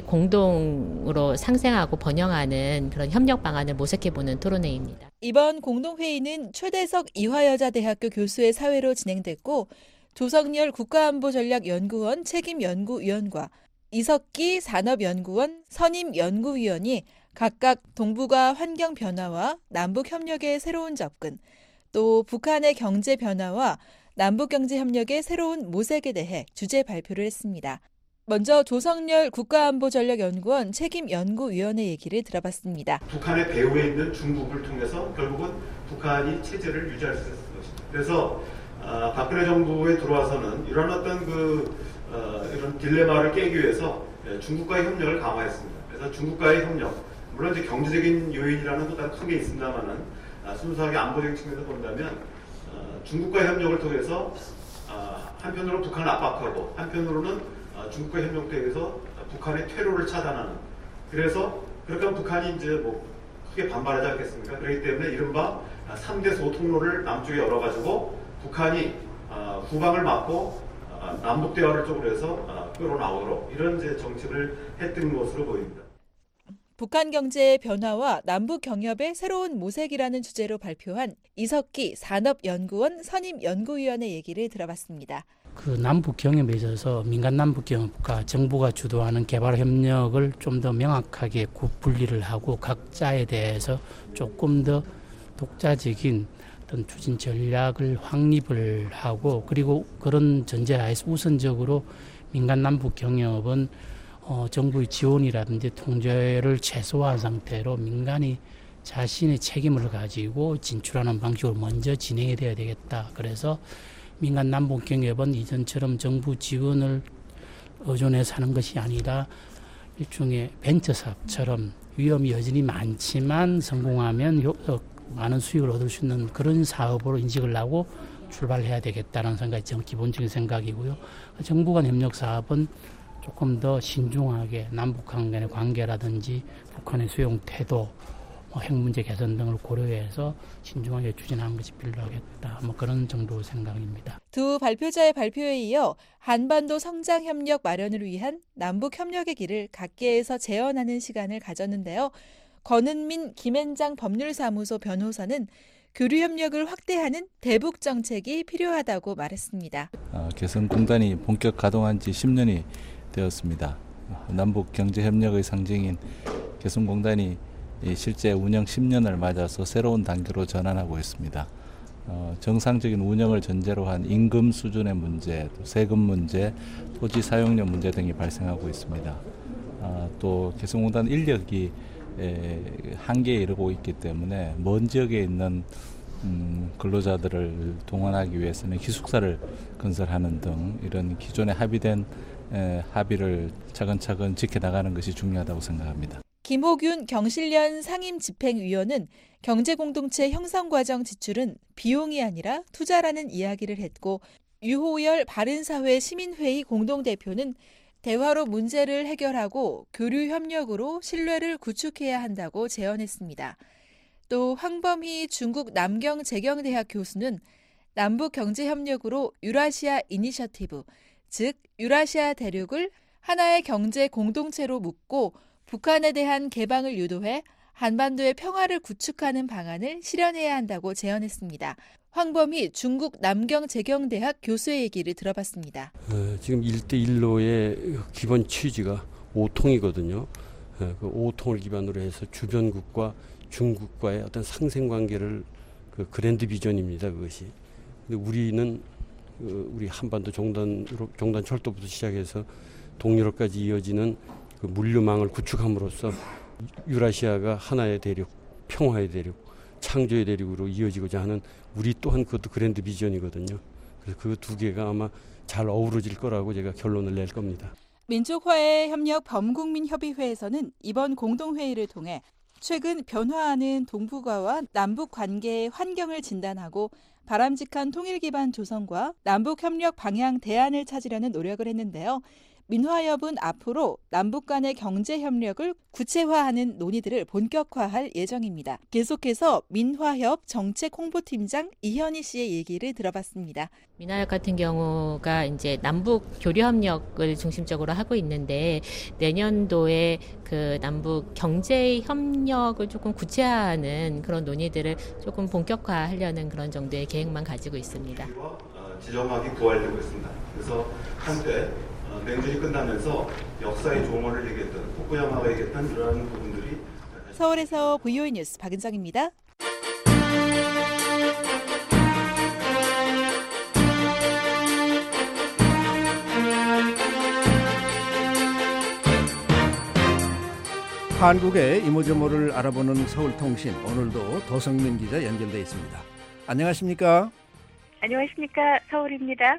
공동으로 상생하고 번영하는 그런 협력 방안을 모색해보는 토론회의입니다. 이번 공동회의는 최대석 이화여자대학교 교수의 사회로 진행됐고 조석열 국가안보전략연구원 책임연구위원과 이석기 산업연구원 선임연구위원이 각각 동북아 환경 변화와 남북 협력의 새로운 접근, 또 북한의 경제 변화와 남북 경제 협력의 새로운 모색에 대해 주제 발표를 했습니다. 먼저 조석열 국가안보전략연구원 책임연구위원의 얘기를 들어봤습니다. 북한의 배후에 있는 중국을 통해서 결국은 북한이 체제를 유지할 수 있을 것입니다. 그래서 어, 박근혜 정부에 들어와서는 이런 어떤 그 어, 이런 딜레마를 깨기 위해서 중국과의 협력을 강화했습니다. 그래서 중국과의 협력, 물론 이제 경제적인 요인이라는 또 다른 큰 게 있습니다만은 아, 순수하게 안보적인 측면에서 본다면 어, 중국과의 협력을 통해서 아, 한편으로 북한을 압박하고 한편으로는 아, 중국과의 협력에 의해서 북한의 퇴로를 차단하는, 그래서 그렇게 하면 북한이 이제 뭐 크게 반발하지 않겠습니까? 그렇기 때문에 이른바 아, 삼 대 소통로를 남쪽에 열어가지고 북한이 아, 후방을 막고 아, 남북 대화를 쪽으로 해서 아, 끌어나오도록 이런 이제 정책을 했던 것으로 보입니다. 북한 경제의 변화와 남북 경협의 새로운 모색이라는 주제로 발표한 이석기 산업연구원 선임연구위원의 얘기를 들어봤습니다. 그 남북 경협에 있어서 민간 남북 경협과 정부가 주도하는 개발 협력을 좀 더 명확하게 분리를 하고 각자에 대해서 조금 더 독자적인 어떤 추진 전략을 확립을 하고, 그리고 그런 전제하에서 우선적으로 민간 남북 경협은 어, 정부의 지원이라든지 통제를 최소화한 상태로 민간이 자신의 책임을 가지고 진출하는 방식으로 먼저 진행이 돼야 되겠다. 그래서 민간 남북 경협은 이전처럼 정부 지원을 의존해서 하는 것이 아니라 일종의 벤처 사업처럼 위험이 여전히 많지만 성공하면 요, 많은 수익을 얻을 수 있는 그런 사업으로 인식을 하고 출발해야 되겠다는 생각이 전 기본적인 생각이고요. 정부 간 협력 사업은 조금 더 신중하게 남북한 간의 관계라든지 북한의 수용 태도, 뭐 핵 문제 개선 등을 고려해서 신중하게 추진하는 것이 필요하겠다. 뭐 그런 정도 생각입니다. 두 발표자의 발표에 이어 한반도 성장협력 마련을 위한 남북협력의 길을 각계에서 재현하는 시간을 가졌는데요. 권은민 김앤장 법률사무소 변호사는 교류협력을 확대하는 대북 정책이 필요하다고 말했습니다. 어, 개성공단이 본격 가동한 지 십 년이 되었습니다. 남북 경제협력의 상징인 개성공단이 실제 운영 십 년을 맞아서 새로운 단계로 전환하고 있습니다. 어, 정상적인 운영을 전제로 한 임금 수준의 문제, 또 세금 문제, 토지 사용료 문제 등이 발생하고 있습니다. 어, 또 개성공단 인력이 에, 한계에 이르고 있기 때문에 먼 지역에 있는 음, 근로자들을 동원하기 위해서는 기숙사를 건설하는 등 이런 기존에 합의된 에, 합의를 차근차근 지켜나가는 것이 중요하다고 생각합니다. 김호균 경실련 상임집행위원은 경제공동체 형성과정 지출은 비용이 아니라 투자라는 이야기를 했고, 유호열 바른사회 시민회의 공동대표는 대화로 문제를 해결하고 교류 협력으로 신뢰를 구축해야 한다고 제언했습니다. 또 황범희 중국 남경재경대학 교수는 남북 경제협력으로 유라시아 이니셔티브, 즉 유라시아 대륙을 하나의 경제 공동체로 묶고 북한에 대한 개방을 유도해 한반도의 평화를 구축하는 방안을 실현해야 한다고 제언했습니다. 황범희 중국 남경재경대학 교수의 얘기를 들어봤습니다. 어, 지금 일대일로의 기본 취지가 오통이거든요. 어, 그 오통을 기반으로 해서 주변국과 중국과의 어떤 상생관계를 그 그랜드 비전입니다. 그것이. 근데 우리는 어, 우리 한반도 종단으로 종단 철도부터 시작해서 동유럽까지 이어지는 그 물류망을 구축함으로써 유라시아가 하나의 대륙, 평화의 대륙, 창조의 대륙으로 이어지고자 하는 우리 또한 그것도 그랜드 비전이거든요. 그래서 그 두 개가 아마 잘 어우러질 거라고 제가 결론을 낼 겁니다. 민족화해협력 범국민협의회에서는 이번 공동회의를 통해 최근 변화하는 동북아와 남북 관계의 환경을 진단하고 바람직한 통일 기반 조성과 남북 협력 방향 대안을 찾으려는 노력을 했는데요. 민화협은 앞으로 남북 간의 경제 협력을 구체화하는 논의들을 본격화할 예정입니다. 계속해서 민화협 정책 홍보팀장 이현희 씨의 얘기를 들어봤습니다. 민화협 같은 경우가 이제 남북 교류 협력을 중심적으로 하고 있는데 내년도에 그 남북 경제 협력을 조금 구체화하는 그런 논의들을 조금 본격화하려는 그런 정도의 계획만 가지고 있습니다. 지정학이 부활되고 있습니다. 그래서 한때 냉전이 끝나면서 역사의 종언을 얘기했던, 후쿠야마가 얘기했던 이러한 부분들이. 서울에서 브이오이 뉴스 박은정입니다. 한국의 이모저모를 알아보는 서울통신, 오늘도 도성민 기자 연결돼 있습니다. 안녕하십니까? 안녕하십니까? 서울입니다.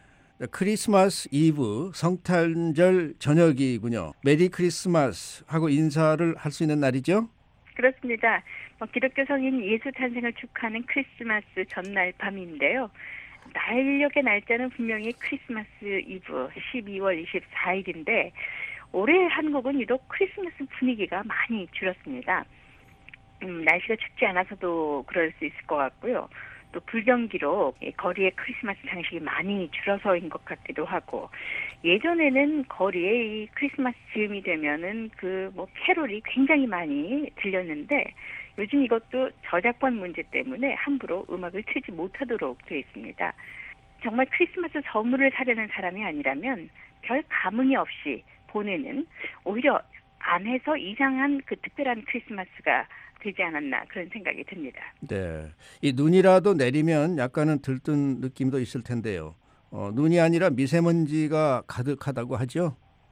크리스마스 이브, 성탄절 저녁이군요. 메리 크리스마스 하고 인사를 할 수 있는 날이죠? 그렇습니다. 뭐 기독교 성인 예수 탄생을 축하하는 크리스마스 전날 밤인데요. 날력의 날짜는 분명히 크리스마스 이브 십이월 이십사일인데 올해 한국은 유독 크리스마스 분위기가 많이 줄었습니다. 음, 날씨가 춥지 않아서도 그럴 수 있을 것 같고요. 또 불경기로 거리에 크리스마스 장식이 많이 줄어서인 것 같기도 하고, 예전에는 거리에 이 크리스마스 즈음이 되면은 그 뭐 캐롤이 굉장히 많이 들렸는데 요즘 이것도 저작권 문제 때문에 함부로 음악을 틀지 못하도록 되어 있습니다. 정말 크리스마스 선물을 사려는 사람이 아니라면 별 감흥이 없이 보내는, 오히려 안에서 이상한 그 특별한 크리스마스가 되지 않았나 그런 생각이 듭니다. 네, 이 눈이라도 내리면 약간은 들뜬 느낌도 있을 텐데요. 어, 눈이 아니라 미세먼지가 가득하다고 하죠?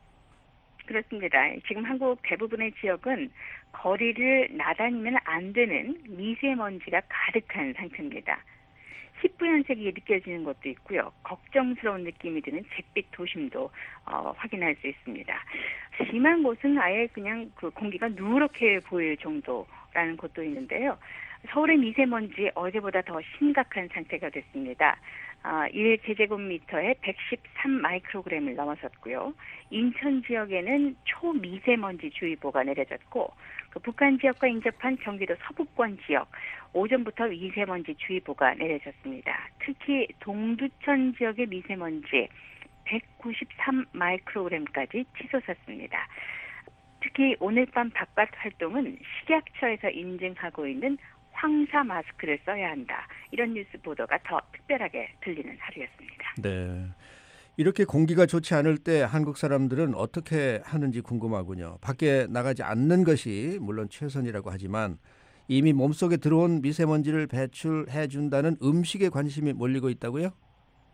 그렇습니다. 지금 한국 대부분의 지역은 거리를 나다니면 안 되는 미세먼지가 가득한 상태입니다. 희뿌연색이 느껴지는 것도 있고요. 걱정스러운 느낌이 드는 잿빛 도심도 어, 확인할 수 있습니다. 심한 곳은 아예 그냥 그 공기가 누렇게 보일 정도라는 곳도 있는데요. 서울의 미세먼지 어제보다 더 심각한 상태가 됐습니다. 어, 일 제곱미터에 백십삼 마이크로그램을 넘어섰고요. 인천 지역에는 초미세먼지 주의보가 내려졌고, 그 북한 지역과 인접한 경기도 서부권 지역 오전부터 미세먼지 주의보가 내려졌습니다. 특히 동두천 지역의 미세먼지 백구십삼 마이크로그램까지 치솟았습니다. 특히 오늘 밤 바깥 활동은 식약처에서 인증하고 있는 황사 마스크를 써야 한다. 이런 뉴스 보도가 더 특별하게 들리는 하루였습니다. 네, 이렇게 공기가 좋지 않을 때 한국 사람들은 어떻게 하는지 궁금하군요. 밖에 나가지 않는 것이 물론 최선이라고 하지만 이미 몸속에 들어온 미세먼지를 배출해 준다는 음식에 관심이 몰리고 있다고요?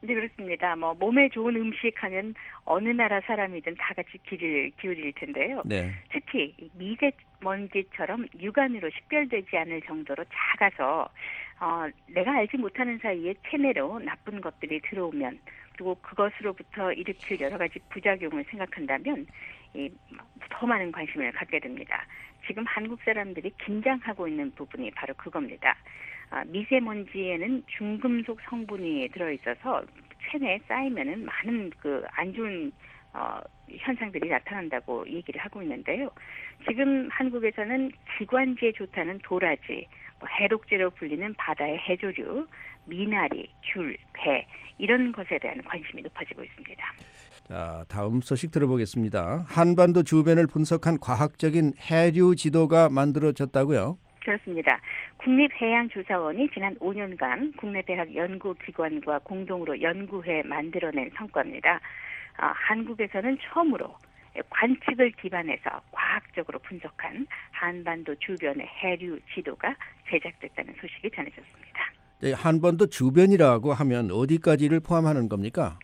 네, 그렇습니다. 뭐 몸에 좋은 음식 하면 어느 나라 사람이든 다 같이 귀를 기울일 텐데요. 네. 특히 미세먼지처럼 육안으로 식별되지 않을 정도로 작아서 어, 내가 알지 못하는 사이에 체내로 나쁜 것들이 들어오면 그리고 그것으로부터 일으킬 여러 가지 부작용을 생각한다면 이, 더 많은 관심을 갖게 됩니다. 지금 한국 사람들이 긴장하고 있는 부분이 바로 그겁니다. 아, 미세먼지에는 중금속 성분이 들어있어서 체내에 쌓이면은 많은 그 안 좋은 어, 현상들이 나타난다고 얘기를 하고 있는데요. 지금 한국에서는 기관지에 좋다는 도라지, 뭐 해독제로 불리는 바다의 해조류, 미나리, 귤, 배 이런 것에 대한 관심이 높아지고 있습니다. 자, 다음 소식 들어보겠습니다. 한반도 주변을 분석한 과학적인 해류 지도가 만들어졌다고요? 그렇습니다. 국립해양조사원이 지난 오 년간 국내 대학 연구기관과 공동으로 연구해 만들어낸 성과입니다. 아, 한국에서는 처음으로 관측을 기반해서 과학적으로 분석한 한반도 주변의 해류 지도가 제작됐다는 소식이 전해졌습니다. 네, 한반도 주변이라고 하면 어디까지를 포함하는 겁니까?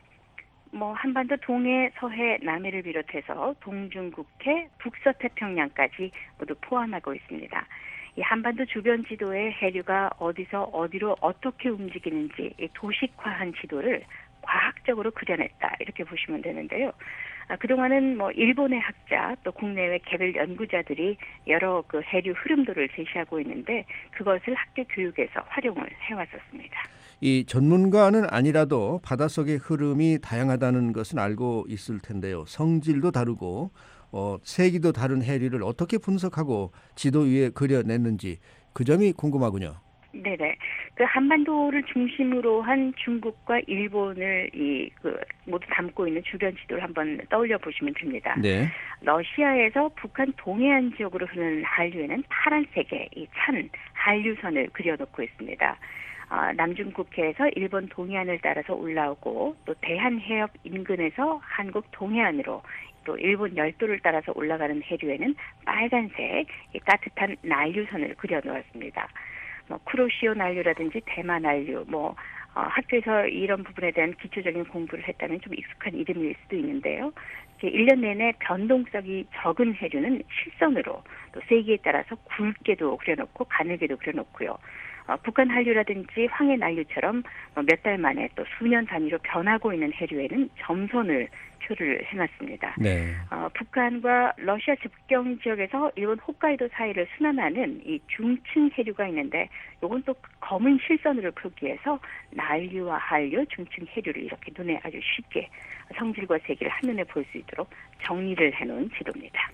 뭐 한반도 동해, 서해, 남해를 비롯해서 동중국해, 북서태평양까지 모두 포함하고 있습니다. 이 한반도 주변 지도의 해류가 어디서 어디로 어떻게 움직이는지 이 도식화한 지도를 과학적으로 그려냈다 이렇게 보시면 되는데요. 아, 그동안은 뭐 일본의 학자 또 국내외 개별 연구자들이 여러 그 해류 흐름도를 제시하고 있는데 그것을 학교 교육에서 활용을 해왔었습니다. 이 전문가는 아니라도 바닷속의 흐름이 다양하다는 것은 알고 있을 텐데요. 성질도 다르고 어, 세기도 다른 해류를 어떻게 분석하고 지도 위에 그려냈는지 그 점이 궁금하군요. 네네. 그 한반도를 중심으로 한 중국과 일본을 이 그 모두 담고 있는 주변 지도를 한번 떠올려 보시면 됩니다. 네. 러시아에서 북한 동해안 지역으로 흐르는 한류에는 파란색의 이 찬 한류선을 그려놓고 있습니다. 어, 남중국해에서 일본 동해안을 따라서 올라오고 또 대한해협 인근에서 한국 동해안으로 또 일본 열도를 따라서 올라가는 해류에는 빨간색 이 따뜻한 난류선을 그려놓았습니다. 뭐 쿠로시오 난류라든지 대마 난류, 뭐 어, 학교에서 이런 부분에 대한 기초적인 공부를 했다면 좀 익숙한 이름일 수도 있는데요. 일 년 내내 변동성이 적은 해류는 실선으로 또 세기에 따라서 굵게도 그려놓고 가늘게도 그려놓고요. 어, 북한 한류라든지 황해 난류처럼 어, 몇 달 만에 또 수년 단위로 변하고 있는 해류에는 점선을 표를 해놨습니다. 네. 어, 북한과 러시아 접경 지역에서 일본 홋카이도 사이를 순환하는 이 중층 해류가 있는데 이건 또 검은 실선으로 표기해서 난류와 한류, 중층 해류를 이렇게 눈에 아주 쉽게 성질과 세기를 한눈에 볼 수 있도록 정리를 해놓은 지도입니다.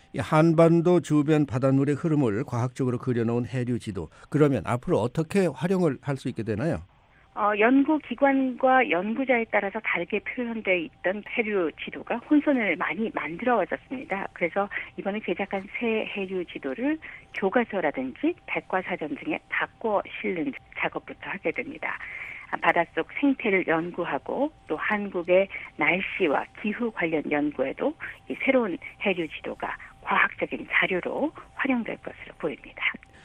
한반도 주변 바닷물의 흐름을 과학적으로 그려놓은 해류 지도. 그러면 앞으로 어떻게 활용을 할 수 있게 되나요? 어, 연구기관과 연구자에 따라서 다르게 표현되어 있던 해류 지도가 혼선을 많이 만들어 왔었습니다. 그래서 이번에 제작한 새 해류 지도를 교과서라든지 백과사전 등에 바꿔 실는 작업부터 하게 됩니다. 바닷속 생태를 연구하고 또 한국의 날씨와 기후 관련 연구에도 이 새로운 해류 지도가 과학적인 자료로 활용될 것으로 보입니다.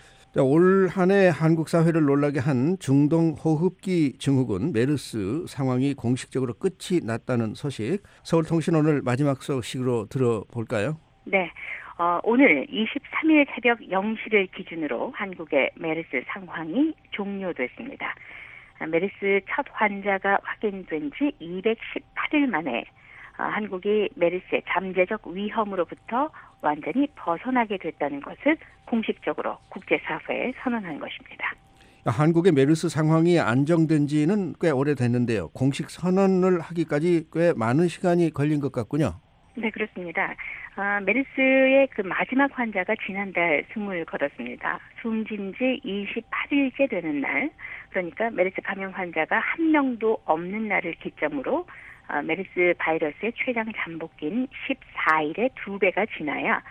올 한 해 한국 사회를 놀라게 한 중동 호흡기 증후군 메르스 상황이 공식적으로 끝이 났다는 소식. 서울통신 오늘 마지막 소식으로 들어볼까요? 네. 어, 오늘 이십삼 일 새벽 영 시를 기준으로 한국의 메르스 상황이 종료됐습니다. 메르스 첫 환자가 확인된 지 이백십팔 일 만에 어, 한국이 메르스의 잠재적 위험으로부터 완전히 벗어나게 됐다는 것을 공식적으로 국제사회에 선언한 것입니다. 한국의 메르스 상황이 안정된 지는 꽤 오래됐는데요. 공식 선언을 하기까지 꽤 많은 시간이 걸린 것 같군요. 네, 그렇습니다. 아, 메르스의 그 마지막 환자가 지난달 숨을 거뒀습니다. 숨진 지 이십팔 일째 되는 날, 그러니까 메르스 감염 환자가 한 명도 없는 날을 기점으로 아, 메르스 바이러스의 최장 잠복기인 십사 일의 두 배가 지나야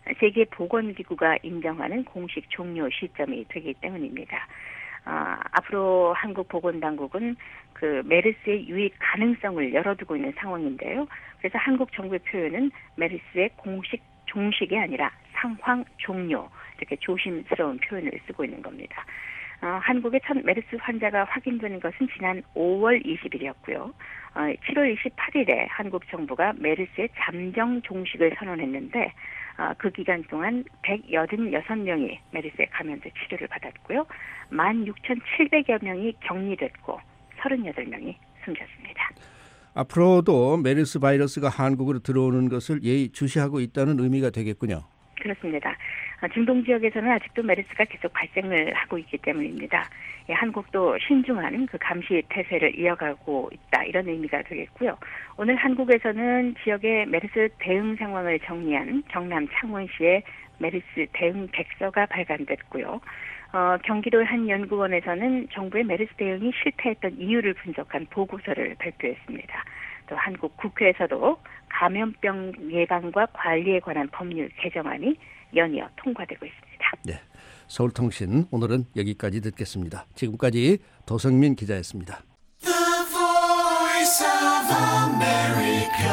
세계보건기구가 인정하는 공식 종료 시점이 되기 때문입니다. 아, 앞으로 한국 보건당국은 그 메르스의 유입 가능성을 열어두고 있는 상황인데요. 그래서 한국 정부의 표현은 메르스의 공식 종식이 아니라 상황 종료, 이렇게 조심스러운 표현을 쓰고 있는 겁니다. 어, 한국의 첫 메르스 환자가 확인된 것은 지난 오월 이십일이었고요. 어, 칠월 이십팔일에 한국 정부가 메르스의 잠정 종식을 선언했는데 어, 그 기간 동안 백팔십육 명이 메르스에 감염돼 치료를 받았고요. 만 육천칠백여 명이 격리됐고 삼십팔 명이 숨졌습니다. 앞으로도 메르스 바이러스가 한국으로 들어오는 것을 예의주시하고 있다는 의미가 되겠군요. 그렇습니다. 중동 지역에서는 아직도 메르스가 계속 발생을 하고 있기 때문입니다. 예, 한국도 신중한 그 감시 태세를 이어가고 있다 이런 의미가 되겠고요. 오늘 한국에서는 지역의 메르스 대응 상황을 정리한 경남 창원시의 메르스 대응 백서가 발간됐고요. 어, 경기도 한 연구원에서는 정부의 메르스 대응이 실패했던 이유를 분석한 보고서를 발표했습니다. 또 한국 국회에서도 감염병 예방과 관리에 관한 법률 개정안이 연이어 통과되고 있습니다. 네, 서울통신 오늘은 여기까지 듣겠습니다. 지금까지 도성민 기자였습니다. The Voice of America,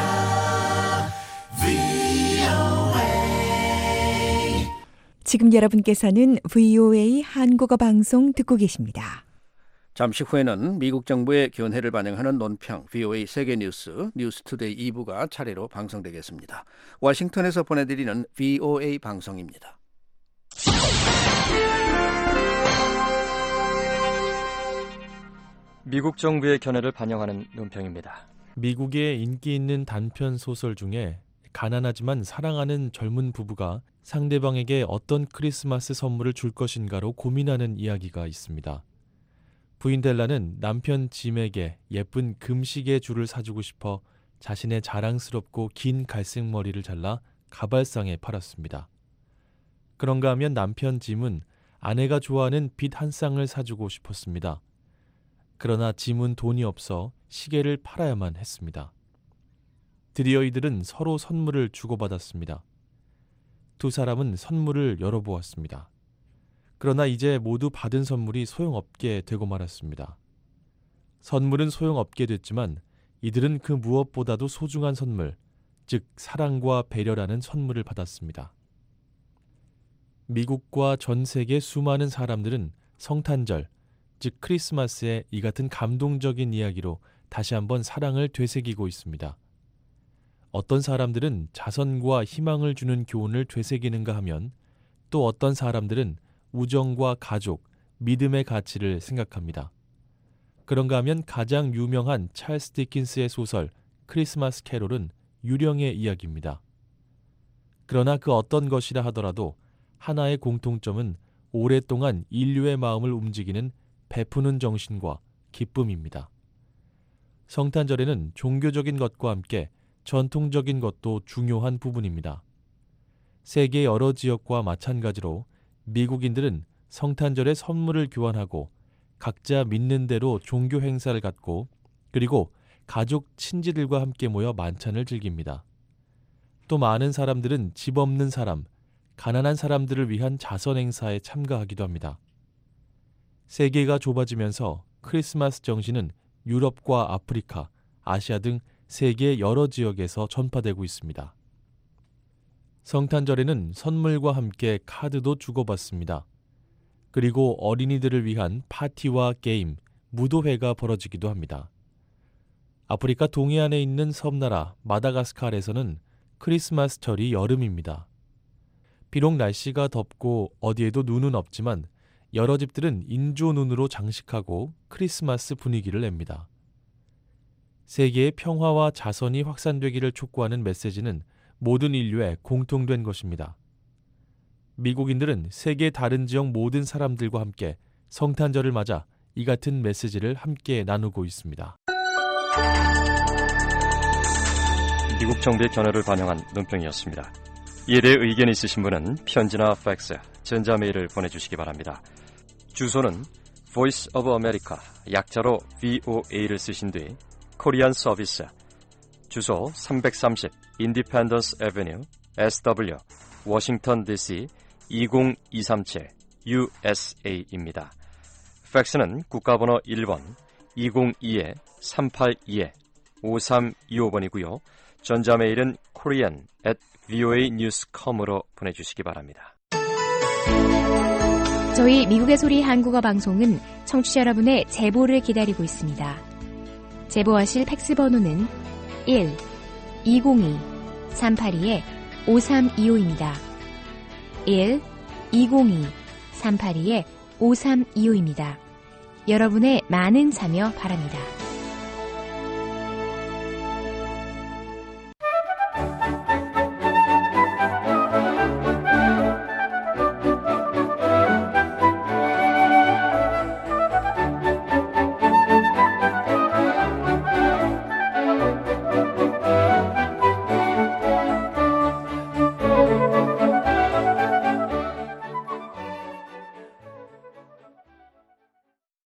브이오에이. 지금 여러분께서는 브이오에이 한국어 방송 듣고 계십니다. 잠시 후에는 미국 정부의 견해를 반영하는 논평 브이오에이 세계뉴스 뉴스투데이 이 부가 차례로 방송되겠습니다. 워싱턴에서 보내드리는 브이오에이 방송입니다. 미국 정부의 견해를 반영하는 논평입니다. 미국의 인기 있는 단편 소설 중에 가난하지만 사랑하는 젊은 부부가 상대방에게 어떤 크리스마스 선물을 줄 것인가로 고민하는 이야기가 있습니다. 부인 델라는 남편 짐에게 예쁜 금시계 줄을 사주고 싶어 자신의 자랑스럽고 긴 갈색 머리를 잘라 가발상에 팔았습니다. 그런가 하면 남편 짐은 아내가 좋아하는 빛 한 쌍을 사주고 싶었습니다. 그러나 짐은 돈이 없어 시계를 팔아야만 했습니다. 드디어 이들은 서로 선물을 주고받았습니다. 두 사람은 선물을 열어보았습니다. 그러나 이제 모두 받은 선물이 소용없게 되고 말았습니다. 선물은 소용없게 됐지만 이들은 그 무엇보다도 소중한 선물, 즉 사랑과 배려라는 선물을 받았습니다. 미국과 전 세계 수많은 사람들은 성탄절, 즉 크리스마스의 이 같은 감동적인 이야기로 다시 한번 사랑을 되새기고 있습니다. 어떤 사람들은 자선과 희망을 주는 교훈을 되새기는가 하면 또 어떤 사람들은 우정과 가족, 믿음의 가치를 생각합니다. 그런가 하면 가장 유명한 찰스 디킨스의 소설 크리스마스 캐롤은 유령의 이야기입니다. 그러나 그 어떤 것이라 하더라도 하나의 공통점은 오랫동안 인류의 마음을 움직이는 베푸는 정신과 기쁨입니다. 성탄절에는 종교적인 것과 함께 전통적인 것도 중요한 부분입니다. 세계 여러 지역과 마찬가지로 미국인들은 성탄절에 선물을 교환하고 각자 믿는 대로 종교 행사를 갖고 그리고 가족, 친지들과 함께 모여 만찬을 즐깁니다. 또 많은 사람들은 집 없는 사람, 가난한 사람들을 위한 자선 행사에 참가하기도 합니다. 세계가 좁아지면서 크리스마스 정신은 유럽과 아프리카, 아시아 등 세계 여러 지역에서 전파되고 있습니다. 성탄절에는 선물과 함께 카드도 주고받습니다. 그리고 어린이들을 위한 파티와 게임, 무도회가 벌어지기도 합니다. 아프리카 동해안에 있는 섬나라 마다가스카르에서는 크리스마스철이 여름입니다. 비록 날씨가 덥고 어디에도 눈은 없지만 여러 집들은 인조눈으로 장식하고 크리스마스 분위기를 냅니다. 세계의 평화와 자선이 확산되기를 촉구하는 메시지는 모든 인류에 공통된 것입니다. 미국인들은 세계 다른 지역 모든 사람들과 함께 성탄절을 맞아 이 같은 메시지를 함께 나누고 있습니다. 미국 정부의 견해를 반영한 논평이었습니다. 이에 대해 의견이 있으신 분은 편지나 팩스, 전자메일을 보내주시기 바랍니다. 주소는 Voice of America, 약자로 브이오에이를 쓰신 뒤 코리안 서비스, 주소 삼백삼십 인디펜던스 애버뉴, 에스더블유, 워싱턴 디씨 이공이삼칠 유에스에이입니다. 팩스는 국가번호 일 번 이공이 삼팔이 오삼이오 번이고요. 전자메일은 korean at 브이오에이 뉴스 닷컴으로 보내주시기 바랍니다. 저희 미국의 소리 한국어 방송은 청취자 여러분의 제보를 기다리고 있습니다. 제보하실 팩스 번호는 일 이공이 삼팔이 오삼이오입니다. 일 이공이 삼팔이 오삼이오입니다. 여러분의 많은 참여 바랍니다.